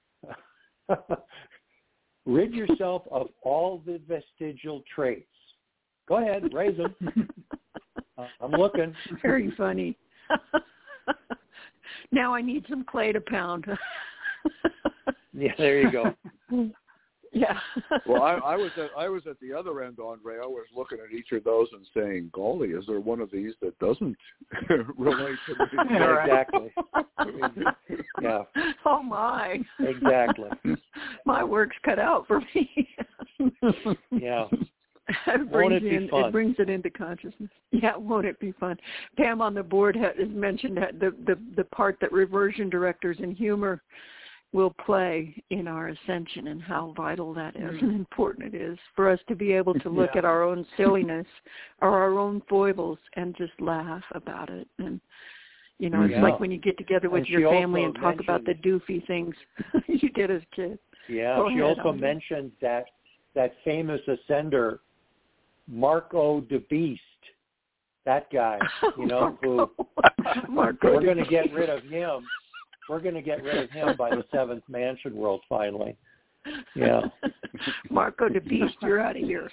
rid yourself of all the vestigial traits. Go ahead, raise them. uh, I'm looking. Very funny. Now I need some clay to pound. Yeah, there you go. Yeah. Well, I, I was at I was at the other end, Andre. I was looking at each of those and saying, "Golly, is there one of these that doesn't relate to me?" Yeah, exactly. Yeah. Oh my. Exactly. My work's cut out for me. Yeah. It brings, won't it be in, fun? It brings it into consciousness. Yeah, won't it be fun? Pam on the board has mentioned that the, the, the part that reversion directors and humor will play in our ascension and how vital that is and important it is for us to be able to look yeah. at our own silliness or our own foibles and just laugh about it. And, you know, it's yeah. like when you get together with and your family and talk about the mentioned, doofy things you did as kids. Yeah, Go she ahead, also Andre. mentioned that that famous ascender, Marco de Beast, that guy, you know, who Marco we're going to get rid of him. We're going to get rid of him by the seventh mansion world finally. Yeah. Marco de Beast, you're out of here.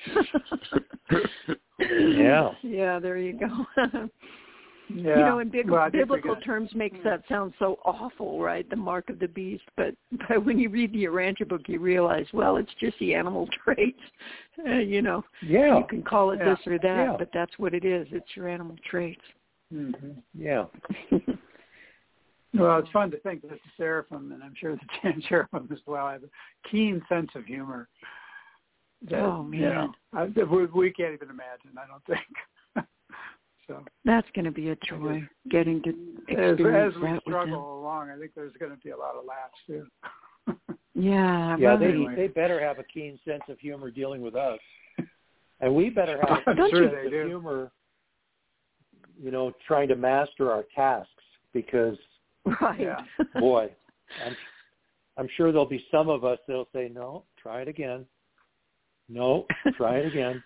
Yeah. Yeah, there you go. Yeah. You know, in big, well, biblical got, terms makes that sound so awful, right? The mark of the beast. But, but when you read the Urantia book, you realize, well, it's just the animal traits. Uh, you know, yeah. you can call it yeah. this or that, yeah. but that's what it is. It's your animal traits. Mm-hmm. Yeah. Well, it's fun to think that the Seraphim, and I'm sure the Ten Cherubim as well, have a keen sense of humor. That, oh, man. You know, I, we, we can't even imagine, I don't think. So that's going to be a joy, getting to as, experience as we that struggle with them. along, I think there's going to be a lot of laughs, too. Yeah, yeah, right. they they better have a keen sense of humor dealing with us, and we better have a keen sure sense of humor, you know, trying to master our tasks. Because, right. Yeah. boy, I'm I'm sure there'll be some of us that'll say, no, try it again. No, try it again.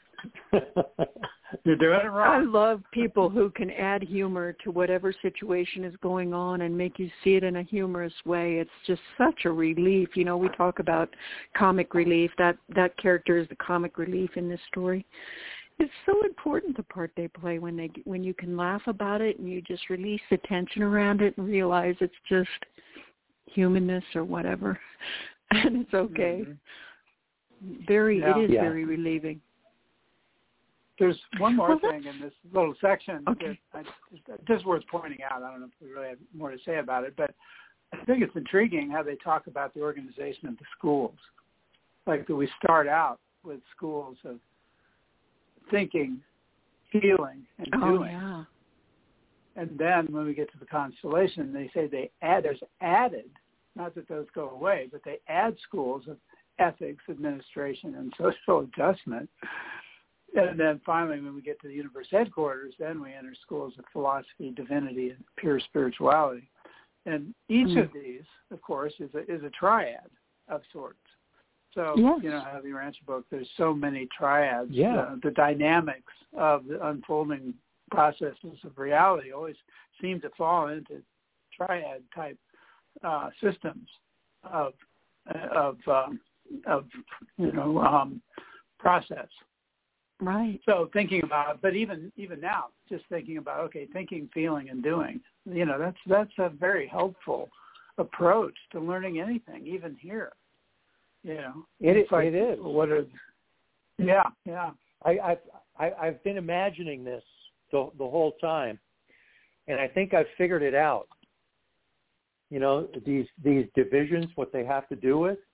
You're doing it I wrong. love people who can add humor to whatever situation is going on and make you see it in a humorous way. It's just such a relief. You know, we talk about comic relief. That that character is the comic relief in this story. It's so important, the part they play, when they when you can laugh about it and you just release the tension around it and realize it's just humanness or whatever, and it's okay. Mm-hmm. Very, Yeah. it is Yeah. very relieving. There's one more Well, thing in this little section okay. that I, just worth pointing out. I don't know if we really have more to say about it, but I think it's intriguing how they talk about the organization of the schools. Like that we start out with schools of thinking, feeling, and Oh, doing. yeah. And then when we get to the constellation, they say they add, there's added, not that those go away, but they add schools of ethics, administration, and social adjustment. And then finally, when we get to the universe headquarters, then we enter schools of philosophy, divinity, and pure spirituality. And each mm. of these, of course, is a, is a triad of sorts. So, yes. you know, how the Urantia book, there's so many triads. Yeah. Uh, the dynamics of the unfolding processes of reality always seem to fall into triad-type uh, systems of, of, um, of you know, um, process. Right. So thinking about, but even even now, just thinking about, okay, thinking, feeling, and doing, you know, that's that's a very helpful approach to learning anything, even here. You know, it, like, it is. What are, yeah, yeah. I, I've, I, I've been imagining this the, the whole time, and I think I've figured it out. You know, these these divisions, what they have to do with.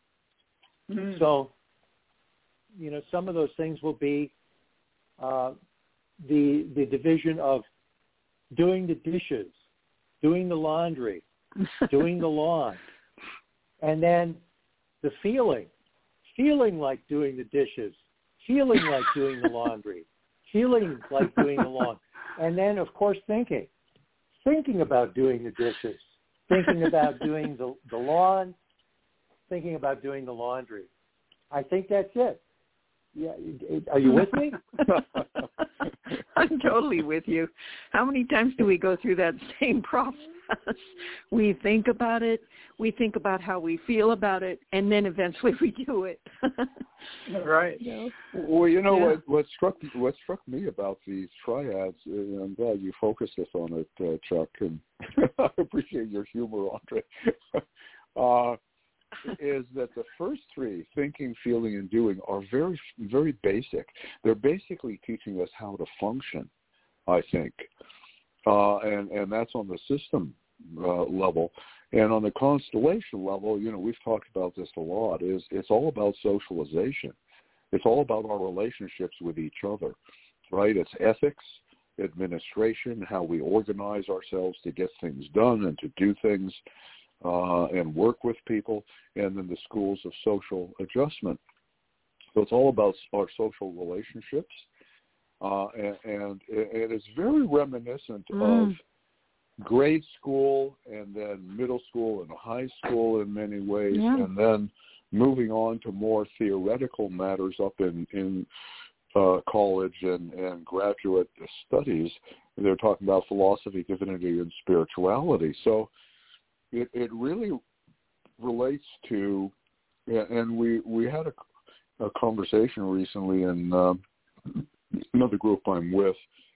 Mm. So, you know, some of those things will be uh, the the division of doing the dishes, doing the laundry, doing the lawn, and then the feeling, feeling like doing the dishes, feeling like doing the laundry, feeling like doing the lawn, and then, of course, thinking, thinking about doing the dishes, thinking about doing the, the lawn, thinking about doing the laundry. I think that's it. Yeah, are you with me? I'm totally with you. How many times do we go through that same process? We think about it, we think about how we feel about it, and then eventually we do it. Right. You know? Well, you know Yeah. what? What struck what struck me about these triads, and I'm glad you focused us on it, uh, Chuck. And I appreciate your humor, Andre. uh, is that the first three, thinking, feeling, and doing, are very, very basic. They're basically teaching us how to function, I think, uh, and and that's on the system uh, level. And on the constellation level, you know, we've talked about this a lot. Is it's all about socialization. It's all about our relationships with each other, right? It's ethics, administration, how we organize ourselves to get things done and to do things. Uh, and work with people, and then the schools of social adjustment. So it's all about our social relationships, uh, and, and it is very reminiscent mm. of grade school and then middle school and high school in many ways, yeah. and then moving on to more theoretical matters up in, in uh, college and, and graduate studies. They're talking about philosophy, divinity, and spirituality. So It, it really relates to, and we we had a, a conversation recently in uh, another group I'm with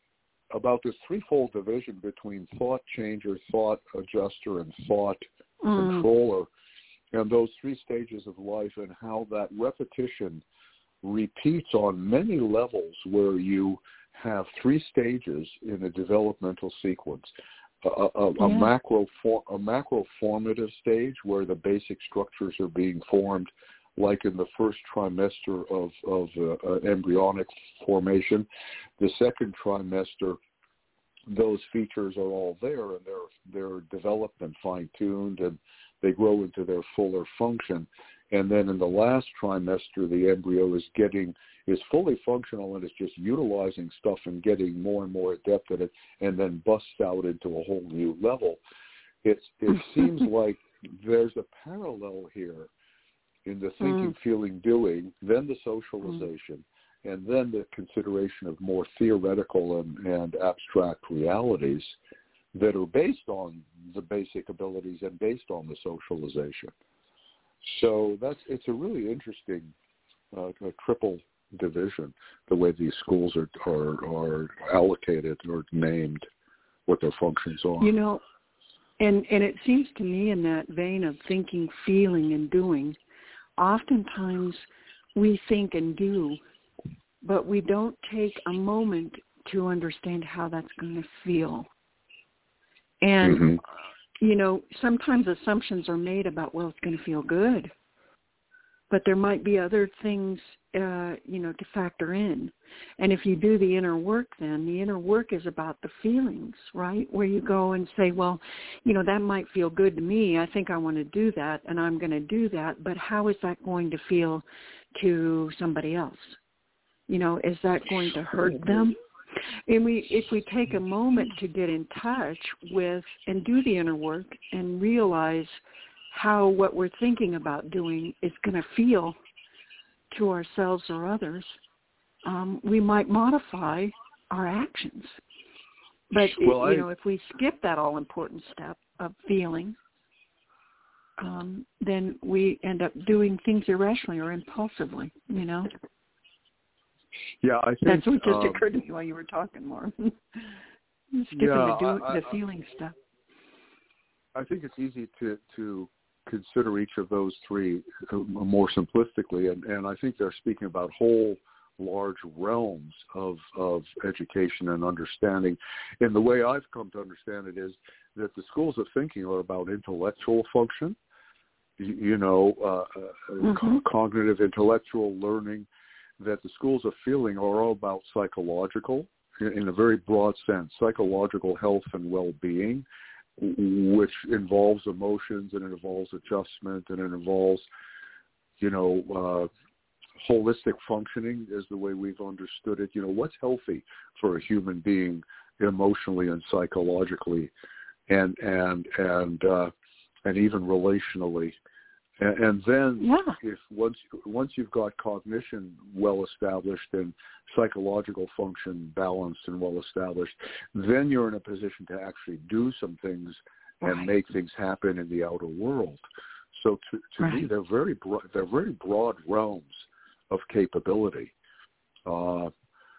about this threefold division between thought changer, thought adjuster, and thought mm. controller, and those three stages of life and how that repetition repeats on many levels where you have three stages in a developmental sequence. A, a, a yeah. macro for, a macro formative stage where the basic structures are being formed, like in the first trimester of, of uh, uh, embryonic formation. The second trimester, those features are all there, and they're they're developed and fine-tuned, and they grow into their fuller function. And then in the last trimester, the embryo is getting is fully functional and is just utilizing stuff and getting more and more adept at it, and then busts out into a whole new level. It's it seems like there's a parallel here in the thinking, mm. feeling, doing, then the socialization, mm. and then the consideration of more theoretical and, and abstract realities that are based on the basic abilities and based on the socialization. So that's it's a really interesting uh, triple division, the way these schools are, are are allocated or named, what their functions are. You know, and and it seems to me in that vein of thinking, feeling, and doing, oftentimes we think and do, but we don't take a moment to understand how that's going to feel. And mm-hmm. you know, sometimes assumptions are made about, well, it's going to feel good. But there might be other things, uh, you know, to factor in. And if you do the inner work, then the inner work is about the feelings, right? Where you go and say, well, you know, that might feel good to me. I think I want to do that, and I'm going to do that. But how is that going to feel to somebody else? You know, is that going to hurt them? And we, if we take a moment to get in touch with and do the inner work and realize how what we're thinking about doing is going to feel to ourselves or others, um, we might modify our actions. But, well, it, you I, know, if we skip that all-important step of feeling, um, then we end up doing things irrationally or impulsively, you know. Yeah, I think that's what just um, occurred to me while you were talking more. Skipping yeah, the, do, I, the I, feeling stuff. I think it's easy to, to consider each of those three more simplistically, and, and I think they're speaking about whole large realms of, of education and understanding. And the way I've come to understand it is that the schools of thinking are about intellectual function, you, you know, uh, mm-hmm. co- cognitive intellectual learning, that the schools of feeling are all about psychological, in, in a very broad sense, psychological health and well-being, which involves emotions and it involves adjustment and it involves, you know, uh, holistic functioning is the way we've understood it. You know, what's healthy for a human being emotionally and psychologically, and and and uh, and even relationally. And, and then, yeah. if once once you've got cognition well established and psychological function balanced and well established, then you're in a position to actually do some things and right. make things happen in the outer world. So to, to right. me, they're very bro- they're very broad realms of capability. Uh,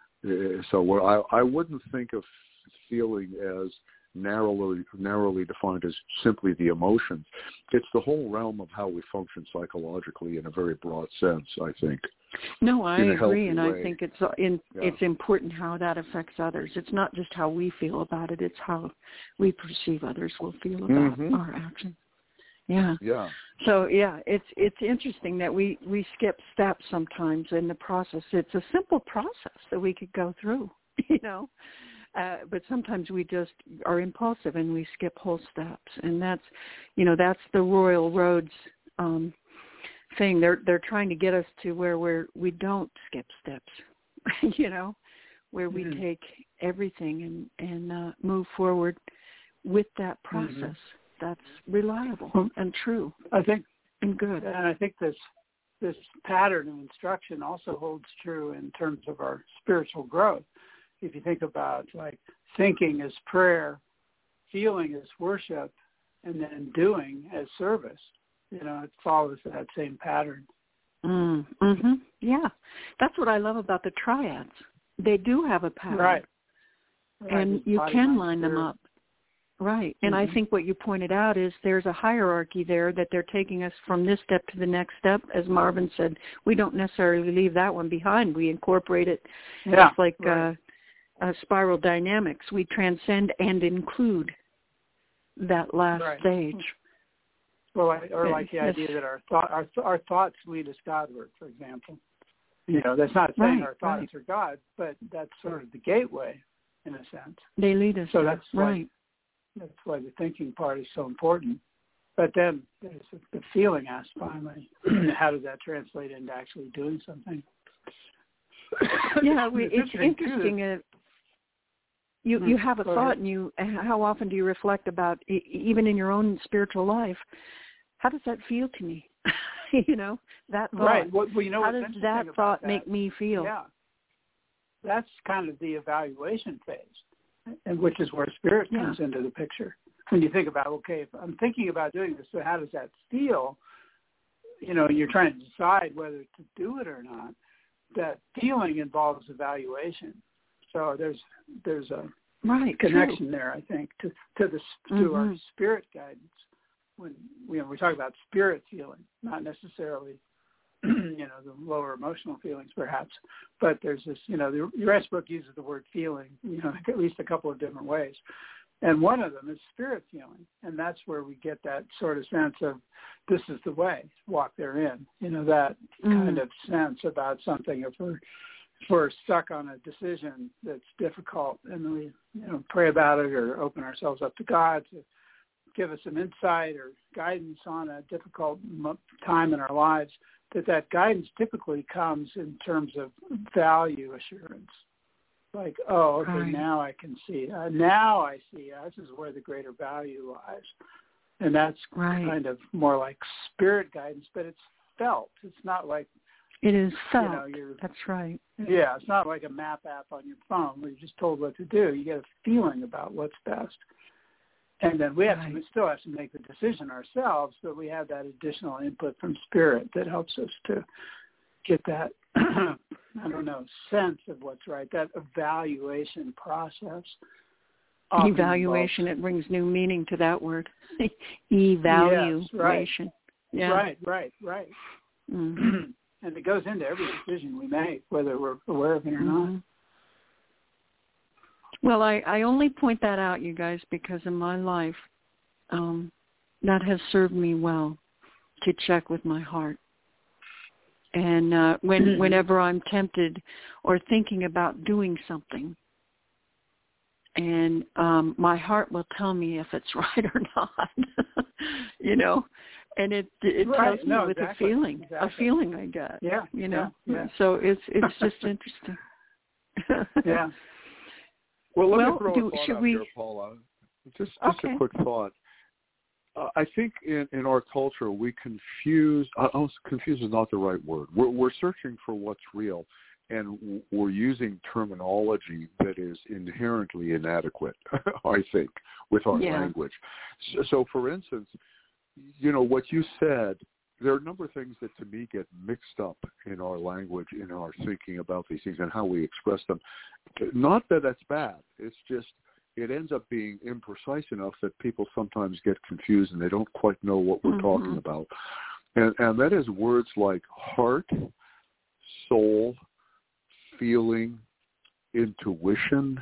so I, I wouldn't think of feeling as narrowly narrowly defined as simply the emotions. It's the whole realm of how we function psychologically in a very broad sense, I think. No, I agree, and way. I think it's in, yeah. it's important how that affects others. It's not just how we feel about it; it's how we perceive others will feel about mm-hmm. our actions. Yeah. Yeah. So yeah, it's it's interesting that we, we skip steps sometimes in the process. It's a simple process that we could go through, you know, uh, but sometimes we just are impulsive and we skip whole steps, and that's, you know, that's the Royal Roads um, thing. They're they're trying to get us to where we're we don't skip steps, you know, where we mm-hmm. take everything and and uh, move forward with that process. Mm-hmm. That's reliable and true. I think, and good. And I think this this pattern of instruction also holds true in terms of our spiritual growth. If you think about like thinking as prayer, feeling as worship, and then doing as service, you know, it follows that same pattern. Mm, mm-hmm. Yeah, that's what I love about the triads. They do have a pattern, right? right. And you can line them up. Right. And mm-hmm. I think what you pointed out is there's a hierarchy there that they're taking us from this step to the next step. As Marvin said, we don't necessarily leave that one behind. We incorporate it yeah, just like right. uh, uh, spiral dynamics. We transcend and include that last right. stage. Well, I, or like the idea that our, thought, our our thoughts lead us Godward, for example. You know, that's not saying right, our thoughts right. are God, but that's sort of the gateway in a sense. They lead us. So that's right. Why, That's why the thinking part is so important. But then there's the feeling aspect finally. How does that translate into actually doing something? Yeah, we, it's, it's interesting. Uh, you you have a Go thought, ahead. and you how often do you reflect about, even in your own spiritual life, how does that feel to me? you know, that thought. Right. Well, well you know, how does that thought that? make me feel? Yeah. That's kind of the evaluation phase, and which is where spirit yeah. comes into the picture. When you think about, okay, if I'm thinking about doing this, so how does that feel? You know, you're trying to decide whether to do it or not. That feeling involves evaluation. So there's there's a right, connection true. there, I think, to to the to mm-hmm. our spirit guidance. When you know, we talk about spirit feeling, not necessarily you know the lower emotional feelings, perhaps, but there's this. You know, the rest book uses the word feeling. You know, at least a couple of different ways. And one of them is spirit feeling, and that's where we get that sort of sense of this is the way, walk therein. You know, that mm. kind of sense about something. If we're, if we're stuck on a decision that's difficult, and we you know pray about it or open ourselves up to God to give us some insight or guidance on a difficult time in our lives, that that guidance typically comes in terms of value assurance. Like, oh, okay, right. now I can see. Uh, now I see. Uh, this is where the greater value lies. And that's right. kind of more like spirit guidance, but it's felt. It's not like... It is felt. You know, you're, that's right. Yeah, it's not like a map app on your phone where you're just told what to do. You get a feeling about what's best. And then we have right. to, we still have to make the decision ourselves, but we have that additional input from spirit that helps us to get that... I don't know, sense of what's right, that evaluation process. often Evaluation, involves, it brings new meaning to that word. Evaluation. Yes, right. Yeah. Right, right, right. Mm-hmm. And it goes into every decision we make, whether we're aware of it or mm-hmm. not. Well, I, I only point that out, you guys, because in my life, um, that has served me well to check with my heart. And uh, when Mm-hmm. whenever I'm tempted or thinking about doing something, and um, my heart will tell me if it's right or not, you know, and it it Right. tells me No, with exactly. a feeling, exactly. a feeling I get, Yeah. you know. Yeah. yeah. So it's it's just interesting. yeah. Well, let Well, me throw do- a thought should out we- here, Paula. Just, just Okay. a quick thought. Uh, I think in, in our culture we confuse. Uh, oh, confuse is not the right word. We're, we're searching for what's real, and we're using terminology that is inherently inadequate. I think with our Yeah. language. So, so, for instance, you know what you said. There are a number of things that to me get mixed up in our language, in our thinking about these things and how we express them. Not that that's bad. It's just it ends up being imprecise enough that people sometimes get confused and they don't quite know what we're Mm-hmm. talking about. And, and that is words like heart, soul, feeling, intuition,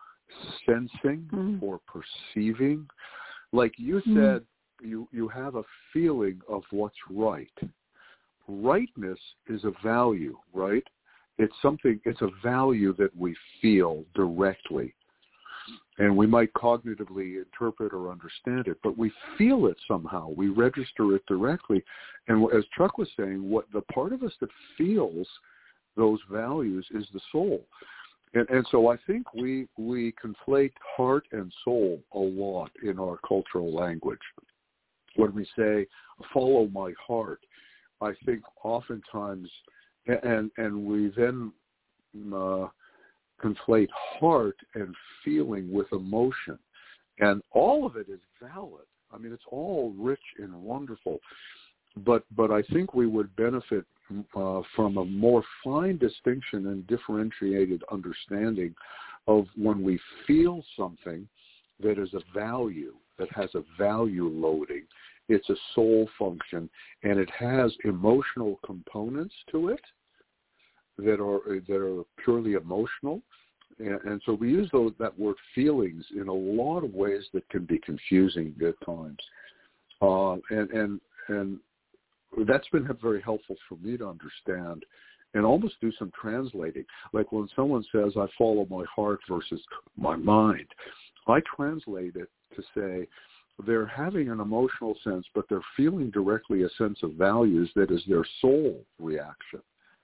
sensing, Mm-hmm. or perceiving. Like you Mm-hmm. said, you, you have a feeling of what's right. Rightness is a value, right? It's something, it's a value that we feel directly. And we might cognitively interpret or understand it, but we feel it somehow. We register it directly. And as Chuck was saying, what the part of us that feels those values is the soul. And, and so I think we we conflate heart and soul a lot in our cultural language. When we say, follow my heart, I think oftentimes, and, and we then uh, conflate heart and feeling with emotion. And all of it is valid. I mean, it's all rich and wonderful. But but I think we would benefit uh, from a more fine distinction and differentiated understanding of when we feel something that is a value, that has a value loading. It's a soul function, and it has emotional components to it that are that are purely emotional. And, and so we use those, that word feelings in a lot of ways that can be confusing at times. Uh, and, and, and that's been very helpful for me to understand and almost do some translating. Like when someone says, I follow my heart versus my mind, I translate it to say they're having an emotional sense, but they're feeling directly a sense of values that is their soul reaction.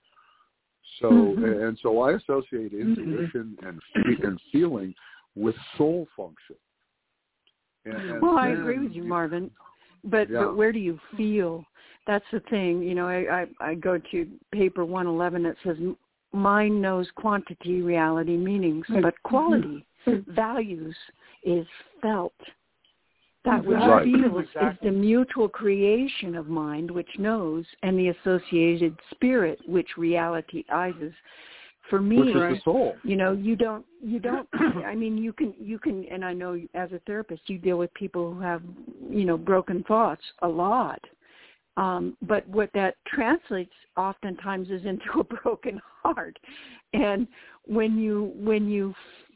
So, mm-hmm. and so I associate intuition mm-hmm. and, and feeling with soul function. And, and well, then, I agree with you, Marvin. But yeah. but where do you feel? That's the thing. You know, I, I, I go to paper one eleven that says, mind knows quantity, reality, meanings, but quality, values is felt. That which right. feels exactly. is the mutual creation of mind, which knows, and the associated spirit, which realitizes. For me, which is the soul. You know, you don't, you don't. I mean, you can, you can, and I know as a therapist, you deal with people who have, you know, broken thoughts a lot. Um, but what that translates oftentimes is into a broken heart. And when you, when you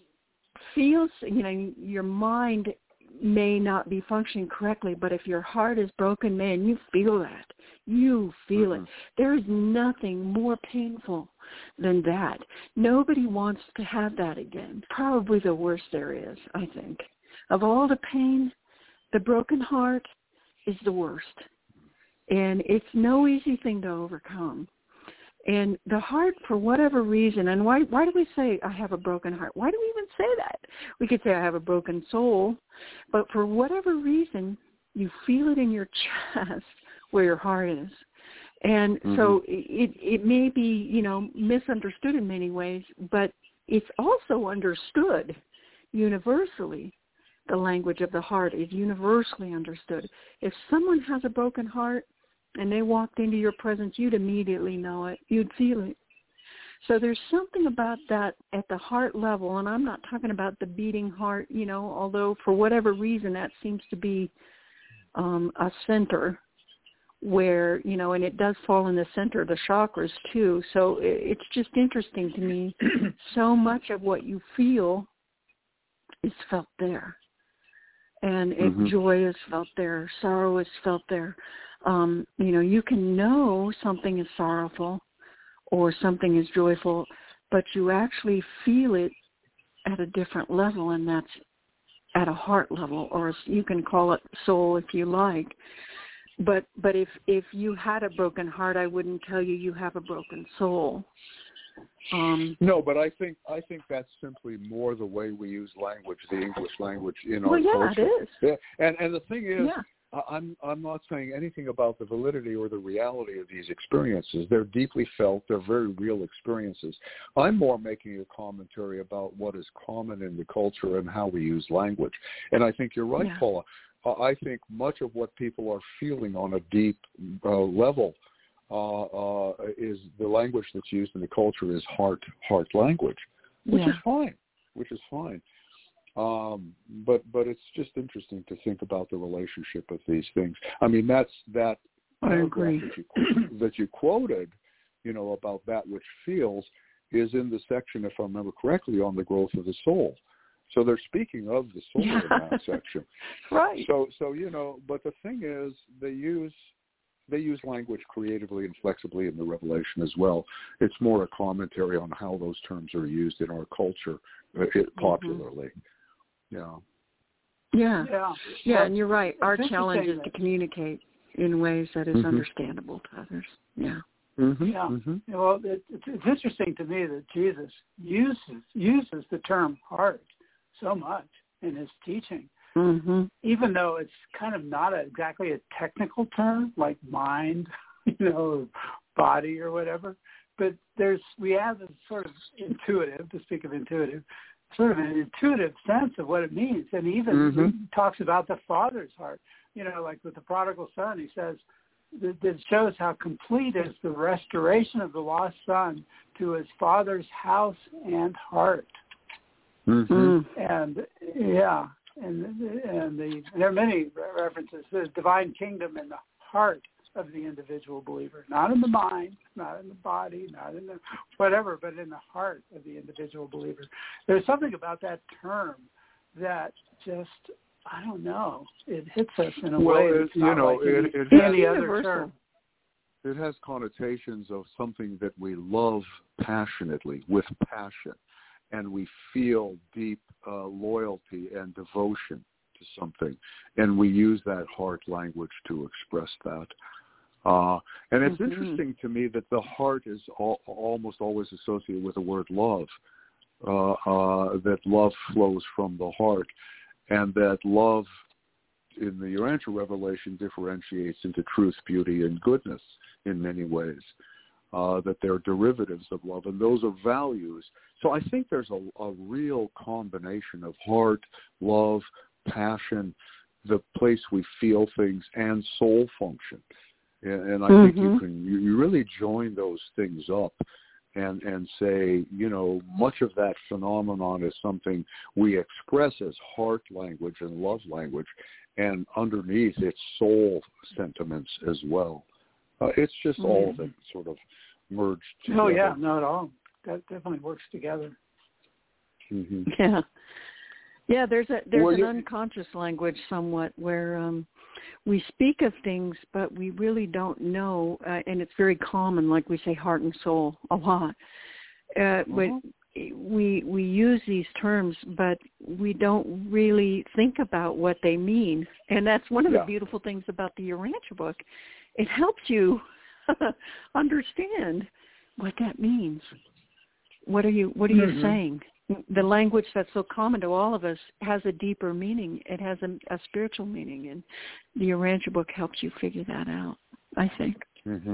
feel, you know, your mind may not be functioning correctly, but if your heart is broken, man, you feel that. You feel mm-hmm. it. There is nothing more painful than that. Nobody wants to have that again. Probably the worst there is, I think. Of all the pain, the broken heart is the worst. And it's no easy thing to overcome. And the heart, for whatever reason, and why why do we say I have a broken heart? Why do we even say that? We could say I have a broken soul, but for whatever reason, you feel it in your chest where your heart is. And mm-hmm. so it it may be, you know, misunderstood in many ways, but it's also understood universally. The language of the heart is universally understood. If someone has a broken heart, and they walked into your presence, you'd immediately know it. You'd feel it. So there's something about that at the heart level, and I'm not talking about the beating heart, you know, although for whatever reason that seems to be um, a center where, you know, and it does fall in the center of the chakras too. So it's just interesting to me. So much of what you feel is felt there. And if mm-hmm. joy is felt there, sorrow is felt there. Um, you know, you can know something is sorrowful or something is joyful, but you actually feel it at a different level, and that's at a heart level, or you can call it soul if you like. But but if, if you had a broken heart, I wouldn't tell you you have a broken soul. Um, no, but I think I think that's simply more the way we use language, the English language in well, our yeah, culture. It is. Yeah, and and the thing is, yeah. I'm I'm not saying anything about the validity or the reality of these experiences. They're deeply felt. They're very real experiences. I'm more making a commentary about what is common in the culture and how we use language. And I think you're right, yeah. Paula. Uh, I think much of what people are feeling on a deep uh, level uh, uh, is the language that's used in the culture is heart heart language, which yeah. is fine, which is fine. Um, but but it's just interesting to think about the relationship of these things. I mean, that's that paragraph that you, that you quoted, you know, about that which feels, is in the section, if I remember correctly, on the growth of the soul. So they're speaking of the soul yeah. in that section. Right. So so you know, but the thing is, they use they use language creatively and flexibly in the Revelation as well. It's more a commentary on how those terms are used in our culture, uh, it, popularly. Mm-hmm. Yeah. Yeah. Yeah. Yeah, and you're right. Our it's challenge is to communicate in ways that is mm-hmm. understandable to others. Yeah. Mm-hmm. Yeah. Mm-hmm. Well, it, it's, it's interesting to me that Jesus uses uses the term heart so much in his teaching, mm-hmm. even though it's kind of not a, exactly a technical term like mind, you know, body or whatever. But there's we have a sort of intuitive, to speak of intuitive, sort of an intuitive sense of what it means. And he even mm-hmm. talks about the Father's heart. You know, like with the prodigal son, he says that it shows how complete is the restoration of the lost son to his father's house and heart. Mm-hmm. And yeah, and and the there are many references. There's divine kingdom in the heart of the individual believer, not in the mind, not in the body, not in the whatever, but in the heart of the individual believer. There's something about that term that just, I don't know, it hits us in a well, way it, that's you not know, like it, any, it has, any other term. It has connotations of something that we love passionately, with passion, and we feel deep uh, loyalty and devotion to something, and we use that heart language to express that. Uh, and it's mm-hmm. interesting to me that the heart is all, almost always associated with the word love, uh, uh, that love flows from the heart, and that love in the Urantia revelation differentiates into truth, beauty, and goodness in many ways, uh, that they're derivatives of love, and those are values. So I think there's a, a real combination of heart, love, passion, the place we feel things, and soul function. And I mm-hmm. think you can you, you really join those things up and, and say, you know, much of that phenomenon is something we express as heart language and love language, and underneath it's soul sentiments as well. Uh, it's just mm-hmm. all of it sort of merged together. Oh, yeah, not at all. That definitely works together. Mm-hmm. Yeah. Yeah, there's a there's well, an you, unconscious language somewhat where um, we speak of things, but we really don't know, uh, and it's very common, like we say heart and soul a lot. Uh, mm-hmm. But we we use these terms, but we don't really think about what they mean, and that's one of yeah. the beautiful things about the Urantia book. It helps you understand what that means. What are you What are mm-hmm. you saying? The language that's so common to all of us has a deeper meaning. It has a, a spiritual meaning, and the Urantia book helps you figure that out, I think. Mm-hmm.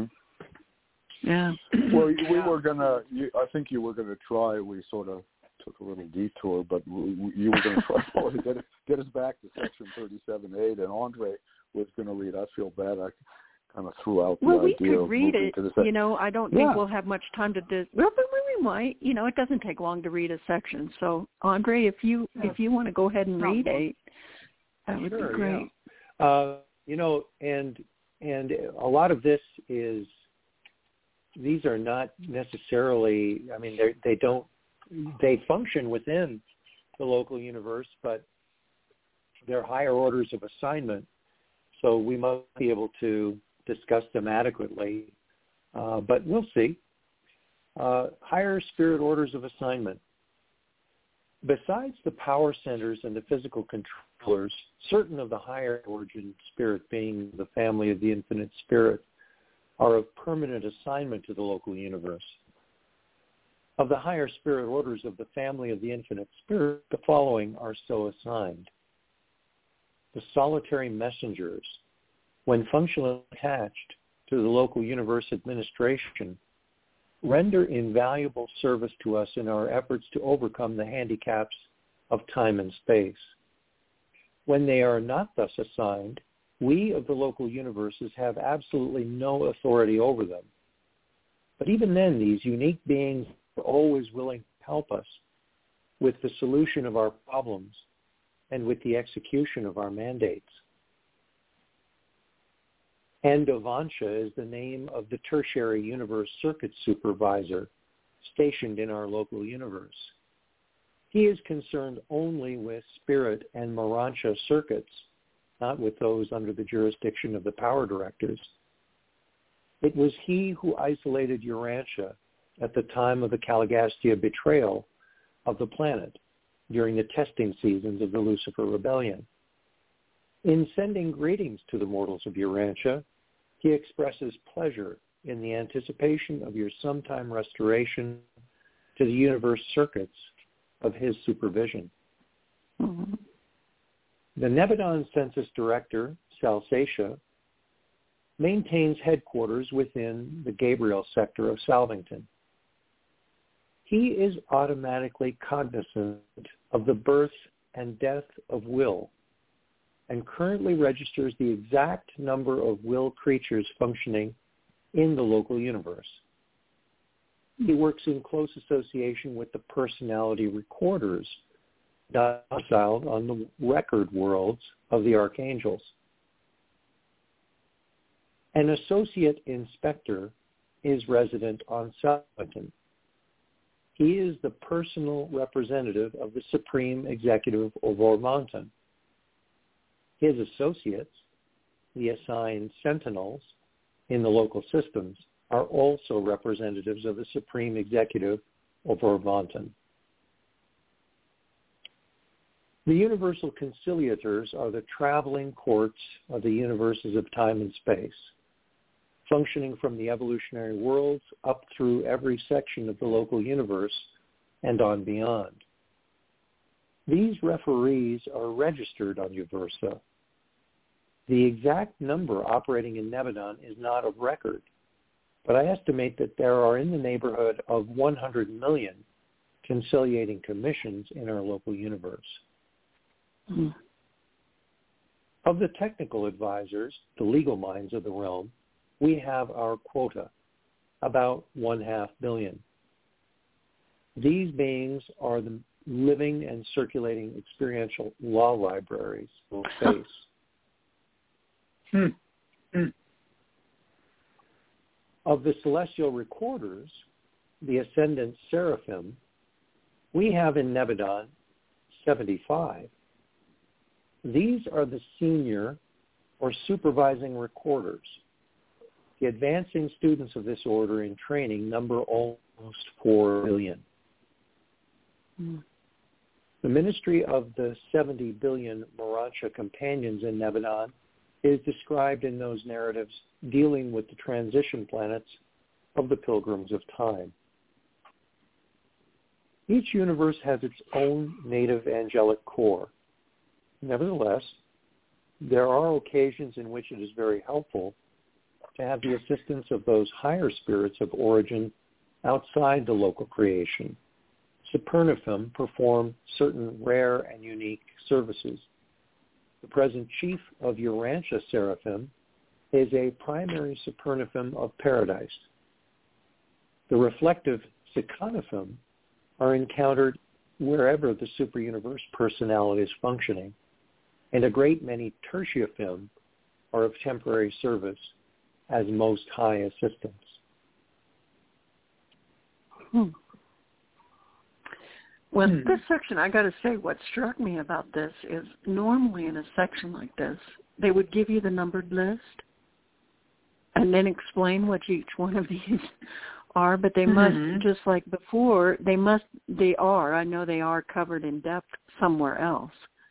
Yeah. Well, we were gonna. You, I think you were gonna try. We sort of took a little detour, but we, you were gonna try to get, get us back to section thirty-seven eight, and Andre was gonna read. I feel bad. I kind of threw out the well, we idea could of read moving it. to the second. You know, I don't yeah. think we'll have much time to do. Well, but we might. You know, it doesn't take long to read a section. So, Andre, if you Yeah. if you want to go ahead and read eight, that would sure, be great. Yeah. Uh, you know, and and a lot of this is these are not necessarily. I mean, they they don't they function within the local universe, but they're higher orders of assignment. So we must be able to discuss them adequately, uh, but we'll see. Uh, higher spirit orders of assignment. Besides the power centers and the physical controllers, certain of the higher origin spirit being the family of the infinite spirit are of permanent assignment to the local universe. Of the higher spirit orders of the family of the infinite spirit, the following are so assigned. The solitary messengers, when functionally attached to the local universe administration, render invaluable service to us in our efforts to overcome the handicaps of time and space. When they are not thus assigned, we of the local universes have absolutely no authority over them. But even then, these unique beings are always willing to help us with the solution of our problems and with the execution of our mandates. Andovansha is the name of the tertiary universe circuit supervisor stationed in our local universe. He is concerned only with spirit and Morancha circuits, not with those under the jurisdiction of the power directors. It was he who isolated Urantia at the time of the Caligastia betrayal of the planet during the testing seasons of the Lucifer Rebellion. In sending greetings to the mortals of Urantia, he expresses pleasure in the anticipation of your sometime restoration to the universe circuits of his supervision. Mm-hmm. The Nebadon Census Director, Salsatia, maintains headquarters within the Gabriel sector of Salvington. He is automatically cognizant of the birth and death of will and currently registers the exact number of will creatures functioning in the local universe. He works in close association with the personality recorders domiciled on the record worlds of the archangels. An associate inspector is resident on Salvington. He is the personal representative of the Supreme Executive of Ormonton. His associates, the assigned sentinels in the local systems, are also representatives of the Supreme Executive of Ormonton. The universal conciliators are the traveling courts of the universes of time and space, functioning from the evolutionary worlds up through every section of the local universe and on beyond. These referees are registered on Uversa. The exact number operating in Nebadon is not of record, but I estimate that there are in the neighborhood of one hundred million conciliating commissions in our local universe. Mm-hmm. Of the technical advisors, the legal minds of the realm, we have our quota, about one half billion. These beings are the living and circulating experiential law libraries of space. Hmm. Hmm. Of the celestial recorders, the ascendant seraphim, we have in Nebadon seventy-five. These are the senior or supervising recorders. The advancing students of this order in training number almost four million. Mm. The ministry of the seventy billion Morancha companions in Nebadon is described in those narratives dealing with the transition planets of the pilgrims of time. Each universe has its own native angelic core. Nevertheless, there are occasions in which it is very helpful to have the assistance of those higher spirits of origin outside the local creation. Supernifim perform certain rare and unique services. The present chief of Urantia Seraphim is a primary supernophim of paradise. The reflective seconophim are encountered wherever the superuniverse personality is functioning, and a great many tertiophim are of temporary service as most high assistants. Hmm. Well, Hmm. this section, I got to say, what struck me about this is normally in a section like this, they would give you the numbered list and then explain what each one of these are, but they Mm-hmm. must, just like before, they must, they are, I know they are covered in depth somewhere else.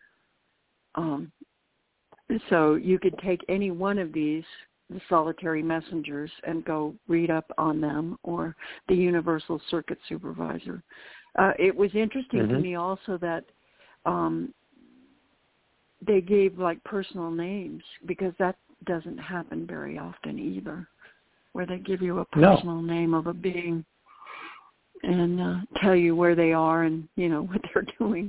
Um, so you could take any one of these, the solitary messengers, and go read up on them, or the Universal Circuit Supervisor. Uh, it was interesting Mm-hmm. to me also that um, they gave like personal names, because that doesn't happen very often either, where they give you a personal No. name of a being and uh, tell you where they are and, you know, what they're doing.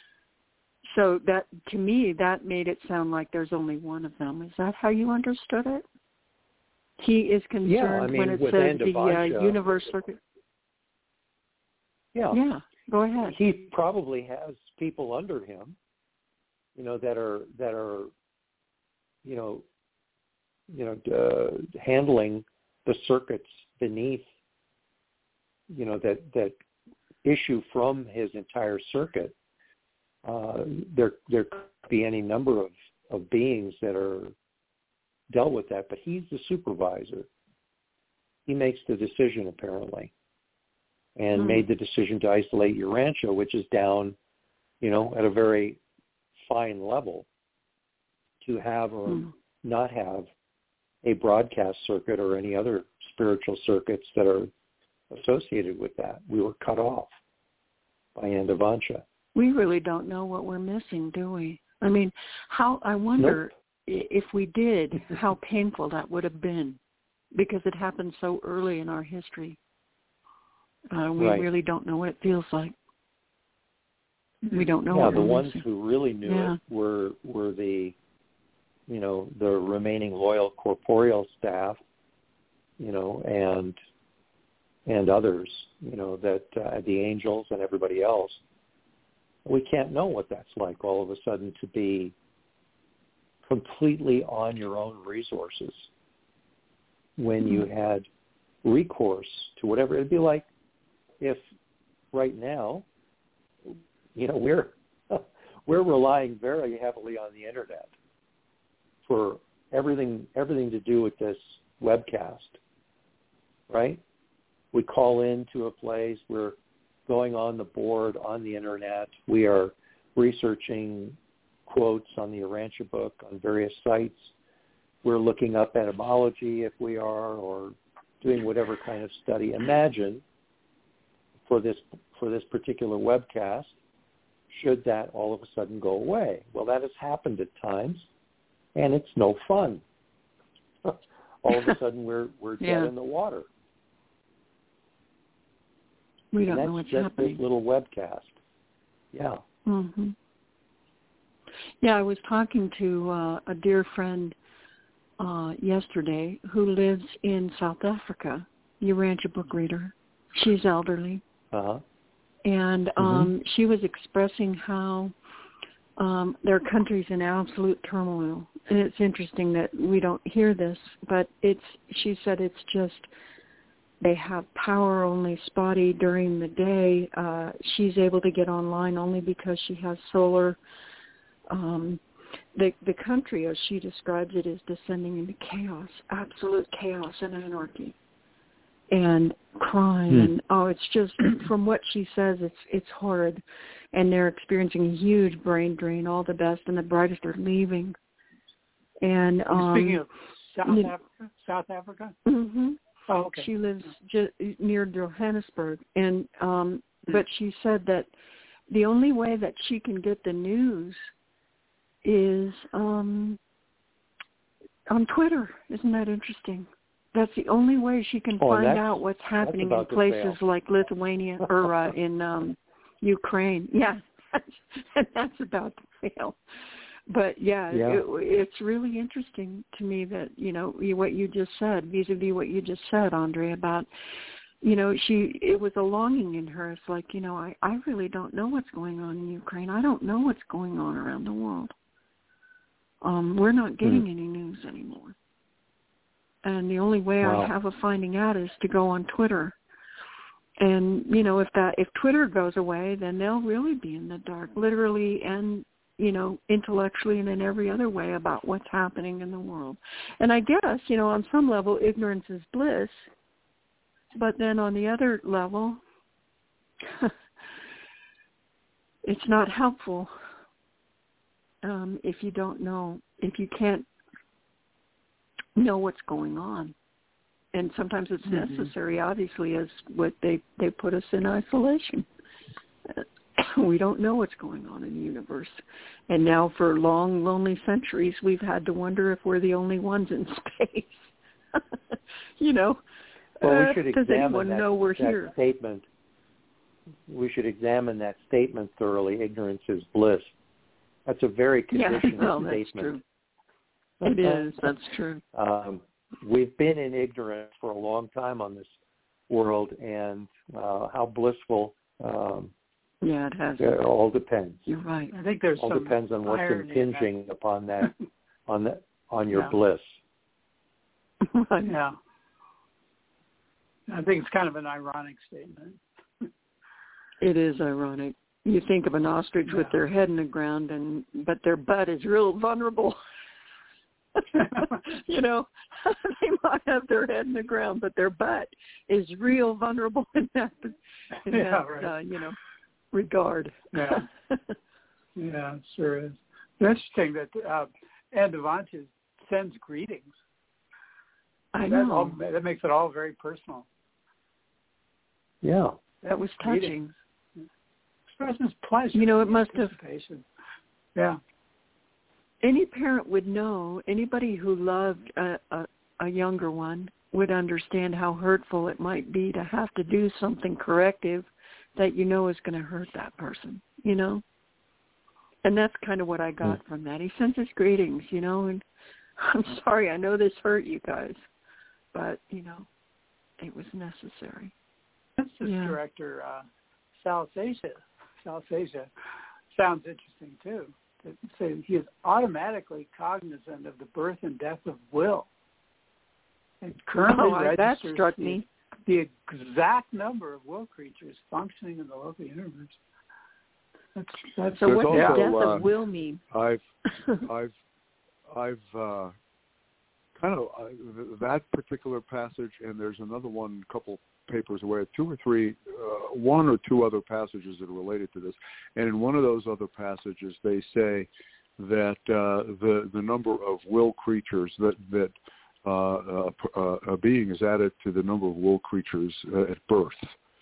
So that, to me, that made it sound like there's only one of them. Is that how you understood it? He is concerned Yeah, I mean, when it with says the uh, Andavansha- Universe Circuit. Yeah. Yeah, go ahead. He probably has people under him, you know, that are that are, you know, you know, uh, handling the circuits beneath, you know, that that issue from his entire circuit. Uh, there there could be any number of, of beings that are dealt with that, but he's the supervisor. He makes the decision, apparently, and Hmm. made the decision to isolate Urantia, which is down, you know, at a very fine level, to have or Hmm. not have a broadcast circuit or any other spiritual circuits that are associated with that. We were cut off by Andavansha. We really don't know what we're missing, do we? I mean, how, I wonder nope. if we did, how painful that would have been, because it happened so early in our history. Uh, we right. really don't know what it feels like. We don't know yeah, what the we're ones missing. who really knew yeah. it were were the, you know, the remaining loyal corporeal staff, you know, and and others, you know, that uh, the angels and everybody else. We can't know what that's like all of a sudden to be completely on your own resources when you had recourse to whatever. It'd be like if right now, you know, we're we're relying very heavily on the internet for everything everything to do with this webcast, right? We call into a place, we're going on the board on the internet, we are researching quotes on the Urantia book on various sites, we're looking up etymology if we are, or doing whatever kind of study. Imagine for this for this particular webcast, should that all of a sudden go away? Well, that has happened at times, and it's no fun. All of a sudden, we're we're dead yeah. in the water. We don't and that's know what's just happening. This little webcast. Yeah. Mm-hmm. Yeah, I was talking to uh, a dear friend uh, yesterday who lives in South Africa, Urantia book reader. She's elderly. Uh-huh. And um, mm-hmm. she was expressing how um, their country's in absolute turmoil. And it's interesting that we don't hear this, but it's. She said it's just they have power only spotty during the day. Uh, she's able to get online only because she has solar. Um, the the country, as she describes it, is descending into chaos, absolute chaos and anarchy. And crime, hmm. and oh, it's just from what she says, it's it's horrid, and they're experiencing a huge brain drain. All the best and the brightest are leaving. And um, speaking of South you, Africa, South Africa. Mm-hmm. Oh, okay. She lives just near Johannesburg, and um, hmm. but she said that the only way that she can get the news is um, on Twitter. Isn't that interesting? That's the only way she can oh, find out what's happening in places like Lithuania or uh, in um, Ukraine. Yeah, and that's about to fail. But yeah, yeah. It, it's really interesting to me that, you know, what you just said, vis-a-vis what you just said, Andre, about, you know, she, it was a longing in her. It's like, you know, I, I really don't know what's going on in Ukraine. I don't know what's going on around the world. Um, we're not getting hmm. any news anymore. And the only way wow. I have of finding out is to go on Twitter. And, you know, if that, if Twitter goes away, then they'll really be in the dark, literally and, you know, intellectually and in every other way about what's happening in the world. And I guess, you know, on some level, ignorance is bliss. But then on the other level, it's not helpful um, if you don't know, if you can't know what's going on. And sometimes it's mm-hmm. necessary, obviously, as what they, they put us in isolation. We don't know what's going on in the universe. And now for long, lonely centuries, we've had to wonder if we're the only ones in space. You know, well, we uh, should does examine anyone that, know we're that here? statement. We should examine that statement thoroughly. Ignorance is bliss. That's a very conditional yeah, well, statement. That's true. It is. That's true. Um, we've been in ignorance for a long time on this world, and uh, how blissful. Um, yeah, it has. It all depends. You're right. I think there's all some depends on what's impinging that. upon that, on that, on your yeah. bliss. Yeah. I think it's kind of an ironic statement. It is ironic. You think of an ostrich yeah. with their head in the ground, and but their butt is real vulnerable. You know, they might have their head in the ground, but their butt is real vulnerable in that, in yeah, that right. uh, you know, regard. Yeah, yeah, it sure is. It's interesting that uh, Anne Devontes sends greetings. I that know. All, that makes it all very personal. Yeah, that was touching. Expresses pleasure. You know, it must have. Yeah. Any parent would know, anybody who loved a, a, a younger one would understand how hurtful it might be to have to do something corrective that you know is going to hurt that person, you know? And that's kind of what I got mm. from that. He sends his greetings, you know, and I'm sorry, I know this hurt you guys, but, you know, it was necessary. This yeah. director, uh, South Asia, South Asia, sounds interesting, too. To say he is automatically cognizant of the birth and death of will, and currently oh, registers that struck the, me. the exact number of will creatures functioning in the local universe. That's, that's so There's what also, does death uh, of will mean? I've, I've, I've uh, kind of uh, that particular passage, and there's another one, a couple papers away, two or three, uh, one or two other passages that are related to this. And in one of those other passages, they say that uh, the the number of will creatures that that uh, uh, a being is added to the number of will creatures uh, at birth,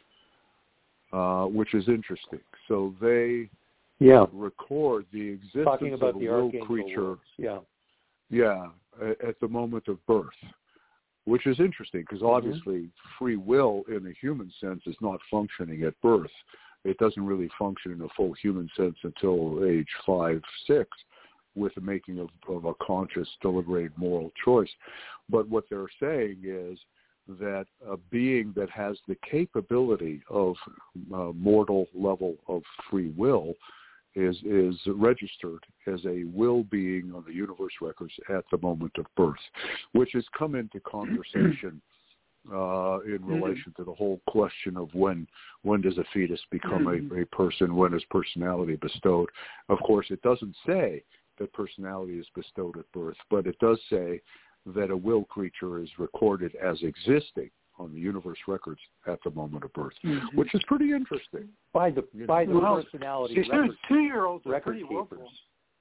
uh, which is interesting. So they yeah. record the existence Talking about of a the will creature. Words. Yeah, yeah, at the moment of birth. Which is interesting because obviously mm-hmm. free will in a human sense is not functioning at birth. It doesn't really function in a full human sense until age five, six, with the making of, of a conscious, deliberated moral choice. But what they're saying is that a being that has the capability of uh, mortal level of free will is is registered as a will being on the universe records at the moment of birth, which has come into conversation uh, in relation to the whole question of when when does a fetus become a, a person, when is personality bestowed. Of course, it doesn't say that personality is bestowed at birth, but it does say that a will creature is recorded as existing on the universe records at the moment of birth, mm-hmm. which is pretty interesting. By the by the well, personality two, record, two-year-olds are record pretty keepers.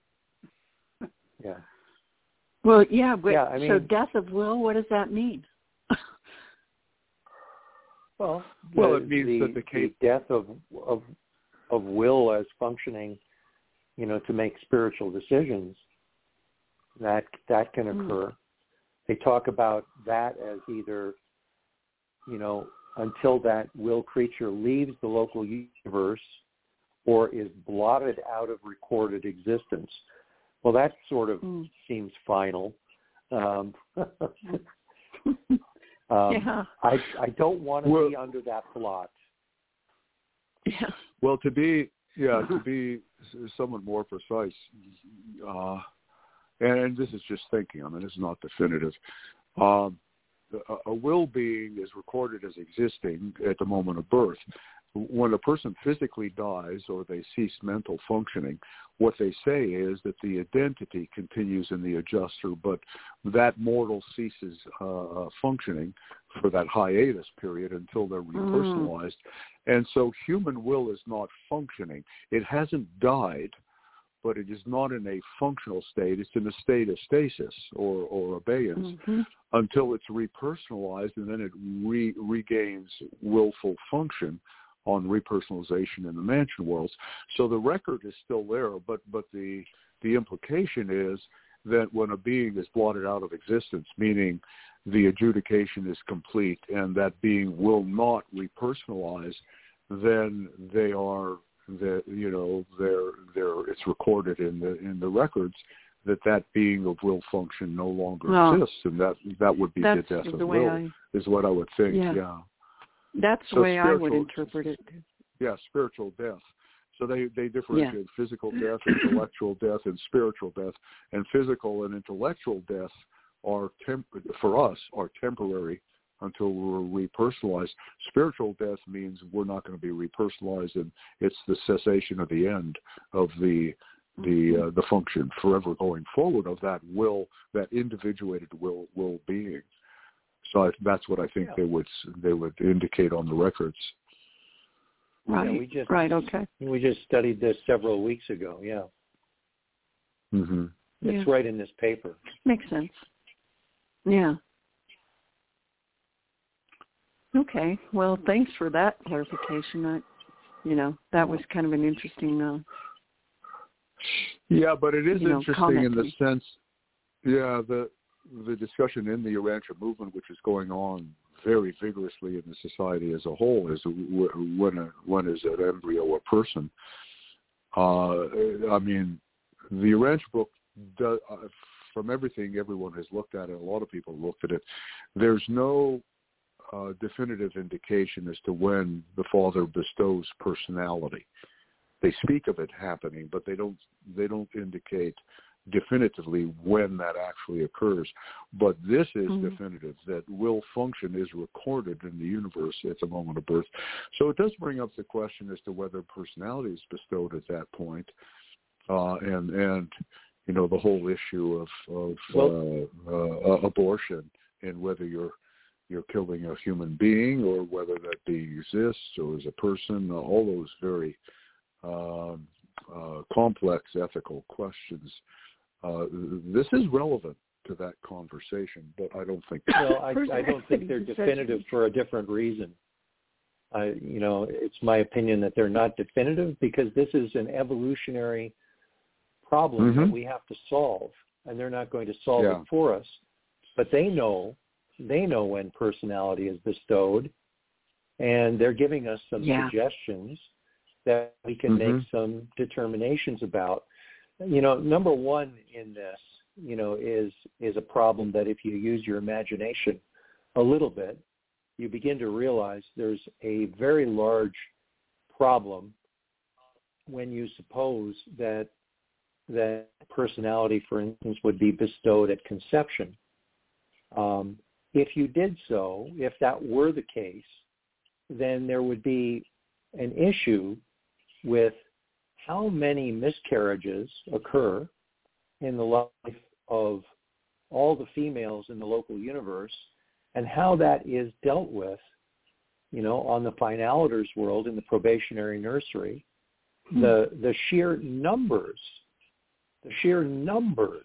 Yeah. Well, yeah, but yeah, I mean, so death of will, what does that mean? well, well, the, it means the, that the, case... the death of of of will as functioning, you know, to make spiritual decisions. That that can occur. Mm. They talk about that as either, you know, until that will creature leaves the local universe or is blotted out of recorded existence. well, that sort of mm. seems final. Um, um, yeah. I I don't want to well, be under that plot. Yeah. Well, to be yeah to be somewhat more precise, uh, and, and this is just thinking. I mean, this is not definitive. Um, a, a will being is recorded as existing at the moment of birth. When a person physically dies or they cease mental functioning, what they say is that the identity continues in the adjuster, but that mortal ceases uh, functioning for that hiatus period until they're repersonalized. Mm. And so human will is not functioning. It hasn't died, but it is not in a functional state. It's in a state of stasis or, or abeyance mm-hmm. until it's repersonalized, and then it re- regains willful function on repersonalization in the mansion worlds. So the record is still there, but but the the implication is that when a being is blotted out of existence, meaning the adjudication is complete and that being will not repersonalize, then they are the you know they're they're it's recorded in the in the records that that being of will function no longer well, exists, and that that would be the death of will, I, is what I would think. Yeah. yeah. That's so the way I would interpret it. Yeah, spiritual death. So they, they differentiate yeah. physical death, intellectual death, and spiritual death. And physical and intellectual death are temp- for us are temporary until we're repersonalized. Spiritual death means we're not going to be repersonalized, and it's the cessation of the end of the the uh, the function forever going forward of that will, that individuated will will being. So I, that's what I think yeah. they would they would indicate on the records. Right. Yeah, we just, right. Okay. We just studied this several weeks ago. Yeah. Mm-hmm. It's yeah. right in this paper. Makes sense. Yeah. Okay. Well, thanks for that clarification. I, you know, that was kind of an interesting. Uh, yeah, but it is you know, interesting in the sense. Yeah. The. The discussion in the Urantia movement, which is going on very vigorously in the society as a whole, is when a, when is an embryo a person? Uh, I mean, the Urantia book, does, uh, from everything everyone has looked at it, a lot of people have looked at it, there's no uh, definitive indication as to when the Father bestows personality. They speak of it happening, but they don't they don't indicate definitively when that actually occurs. But this is mm-hmm. definitive, that will function is recorded in the universe at the moment of birth. So it does bring up the question as to whether personality is bestowed at that point, uh, and and you know the whole issue of of well, uh, uh, abortion, and whether you're you're killing a human being or whether that being exists or is a person. Uh, all those very um, uh, complex ethical questions. Uh, this is relevant to that conversation, but I don't think. Well, I, I don't think they're definitive for a different reason. I, you know, it's my opinion that they're not definitive because this is an evolutionary problem mm-hmm. that we have to solve, and they're not going to solve yeah. it for us. But they know, they know when personality is bestowed, and they're giving us some yeah. suggestions that we can mm-hmm. make some determinations about. You know, number one in this, you know, is is a problem that if you use your imagination a little bit, you begin to realize there's a very large problem when you suppose that that personality, for instance, would be bestowed at conception. Um, if you did so, if that were the case, then there would be an issue with how many miscarriages occur in the life of all the females in the local universe, and how that is dealt with, you know, on the finaliters world in the probationary nursery. Hmm. The the sheer numbers, the sheer numbers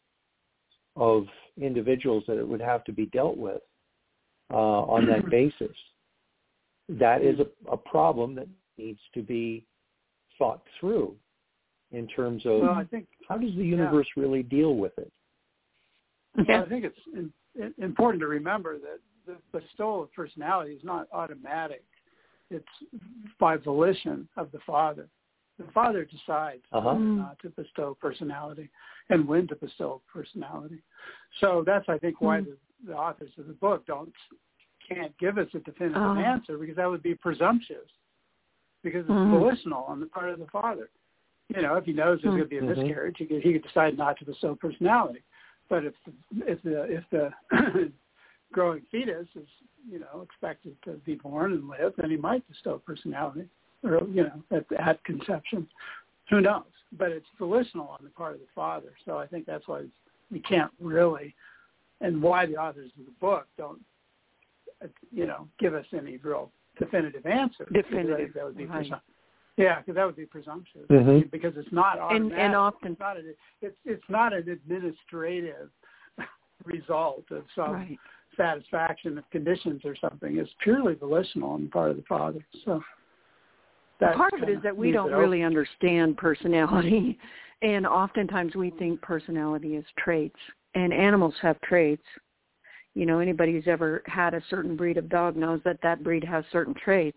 of individuals that it would have to be dealt with uh, on that basis. That is a, a problem that needs to be thought through in terms of well, I think, how does the universe yeah. really deal with it? Well, I think it's in, in, important to remember that the bestowal of personality is not automatic. It's by volition of the Father. The Father decides Uh-huh. whether or not to bestow personality and when to bestow personality. So that's, I think, why mm. the, the authors of the book don't can't give us a definitive oh. answer, because that would be presumptuous, because it's mm. volitional on the part of the Father. You know, if he knows there's mm. going to be a mm-hmm. miscarriage, he could, he could decide not to bestow personality. But if the, if the if the growing fetus is, you know, expected to be born and live, then he might bestow personality, or, you know, at, at conception. Who knows? But it's volitional on the part of the Father. So I think that's why we can't really, and why the authors of the book don't, you know, give us any real definitive answer. Definitive. That would be right. presum- yeah, because that would be presumptuous. Mm-hmm. Because it's not automatic. And, and often it's not, a, it's, it's not an administrative result of some right. satisfaction of conditions or something. It's purely volitional on the part of the Father. So that part of it is that we don't really understand personality, and oftentimes we think personality is traits, and animals have traits. You know, anybody who's ever had a certain breed of dog knows that that breed has certain traits.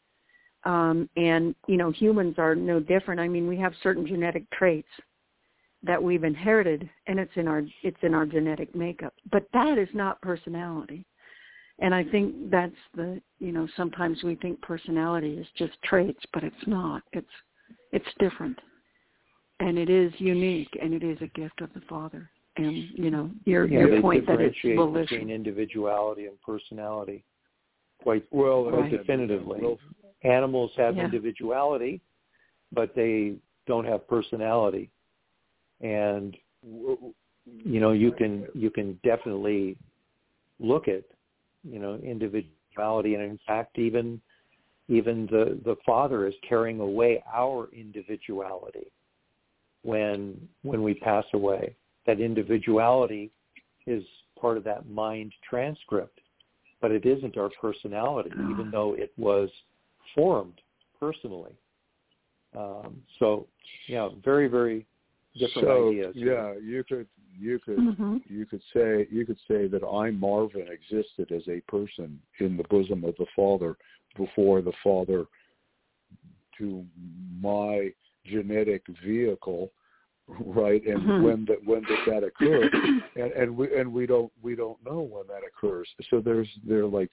Um, and, you know, humans are no different. I mean, we have certain genetic traits that we've inherited, and it's in our it's in our genetic makeup. But that is not personality. And I think that's the, you know, sometimes we think personality is just traits, but it's not. It's it's different. And it is unique, and it is a gift of the Father. And, you know, your, yeah, your point that it's differentiate volition. between individuality and personality quite, well, quite right. definitively. Well, Animals have yeah. individuality, but they don't have personality. And, you know, you can you can definitely look at, you know, individuality, and in fact, even even the, the Father is carrying away our individuality when when we pass away. That individuality is part of that mind transcript, but it isn't our personality, oh. even though it was formed personally. Um, so, yeah, very, very different so, ideas. Yeah, you could you could mm-hmm. you could say you could say that I, Marvin, existed as a person in the bosom of the Father before the Father, to my genetic vehicle, right? And mm-hmm. when that when did that occur? and and we and we don't we don't know when that occurs. So there's there like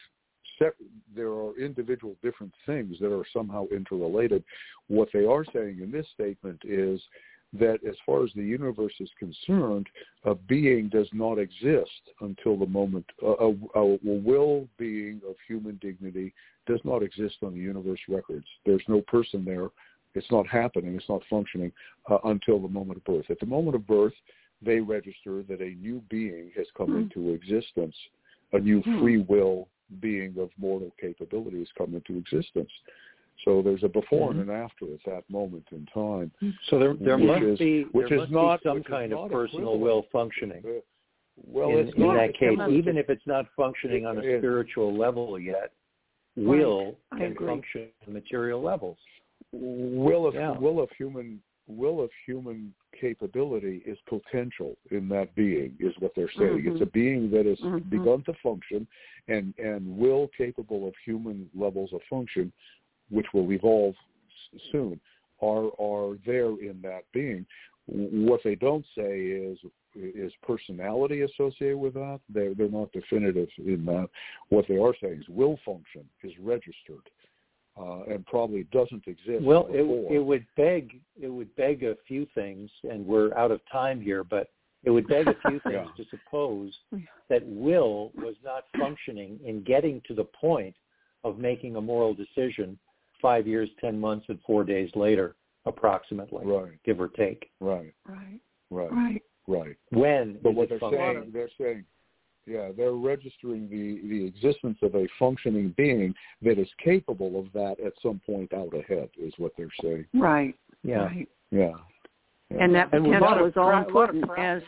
there are individual different things that are somehow interrelated. What they are saying in this statement is that as far as the universe is concerned, a being does not exist until the moment, a, a, a will being of human dignity does not exist on the universe records. There's no person there. It's not happening. It's not functioning uh, until the moment of birth. At the moment of birth, they register that a new being has come mm. into existence, a new mm. free will being of mortal capability has come into existence. So there's a before mm-hmm. and an after at that moment in time. So there, there must is, be, which there is must not be some kind of personal will functioning. Uh, well, in, it's in not, that case, not, even if it's not functioning on a it, spiritual level yet, will right. can function on material levels. Will of yeah. will of human will of human capability is potential in that being, is what they're saying. Mm-hmm. It's a being that has mm-hmm. begun to function, and and will capable of human levels of function, which will evolve soon, are are there in that being. What they don't say is is personality associated with that. They're they're not definitive in that. What they are saying is will function is registered, uh, and probably doesn't exist. Well, before. it it would beg it would beg a few things, and we're out of time here, but it would beg a few things yeah. to suppose that will was not functioning in getting to the point of making a moral decision five years, ten months, and four days later, approximately, right. give or take. Right. Right. Right. Right. Right. When? But what they're saying, they're saying, yeah, they're registering the, the existence of a functioning being that is capable of that at some point out ahead, is what they're saying. Right. Yeah. Right. Yeah. yeah. And that And potential is all pra- important as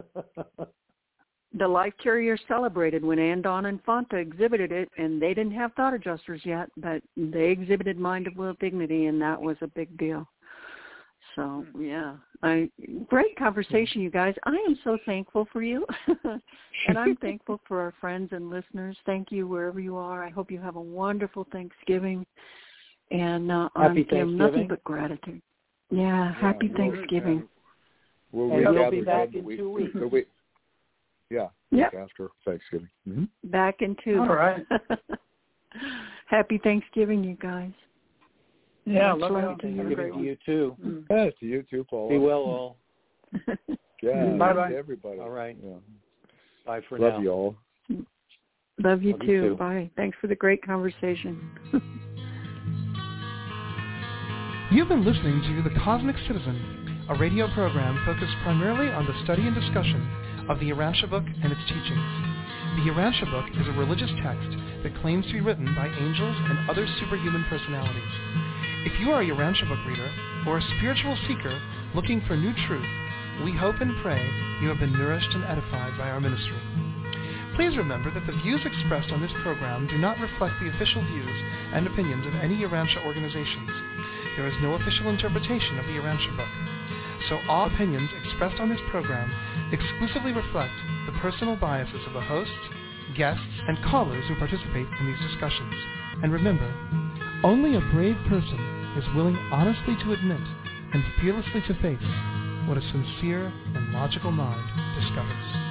the life carrier celebrated when Andon and Fonta exhibited it, and they didn't have thought adjusters yet, but they exhibited mind of will dignity, and that was a big deal. So, yeah, I great conversation, you guys. I am so thankful for you, and I'm thankful for our friends and listeners. Thank you wherever you are. I hope you have a wonderful Thanksgiving, and uh, Happy I'm Thanksgiving. nothing but gratitude. Yeah, happy yeah, Thanksgiving. We'll, and we'll we'll be gather back again in the week, two weeks. The week, yeah, Yep. week after Thanksgiving. Mm-hmm. Back in two. All right. Happy Thanksgiving, you guys. Yeah, Much love love you. to you. Thanksgiving to you too. Mm. Yeah, to you too, Paul. Be well, all. Yeah, Bye-bye. to everybody. All right. Yeah. Bye for Love now. you all. Love you Love too. you too. Bye. Thanks for the great conversation. You've been listening to The Cosmic Citizen, a radio program focused primarily on the study and discussion of the Urantia book and its teachings. The Urantia book is a religious text that claims to be written by angels and other superhuman personalities. If you are a Urantia book reader or a spiritual seeker looking for new truth, we hope and pray you have been nourished and edified by our ministry. Please remember that the views expressed on this program do not reflect the official views and opinions of any Urantia organizations. There is no official interpretation of the Urantia book, so all opinions expressed on this program exclusively reflect the personal biases of the hosts, guests, and callers who participate in these discussions. And remember, only a brave person is willing honestly to admit and fearlessly to face what a sincere and logical mind discovers.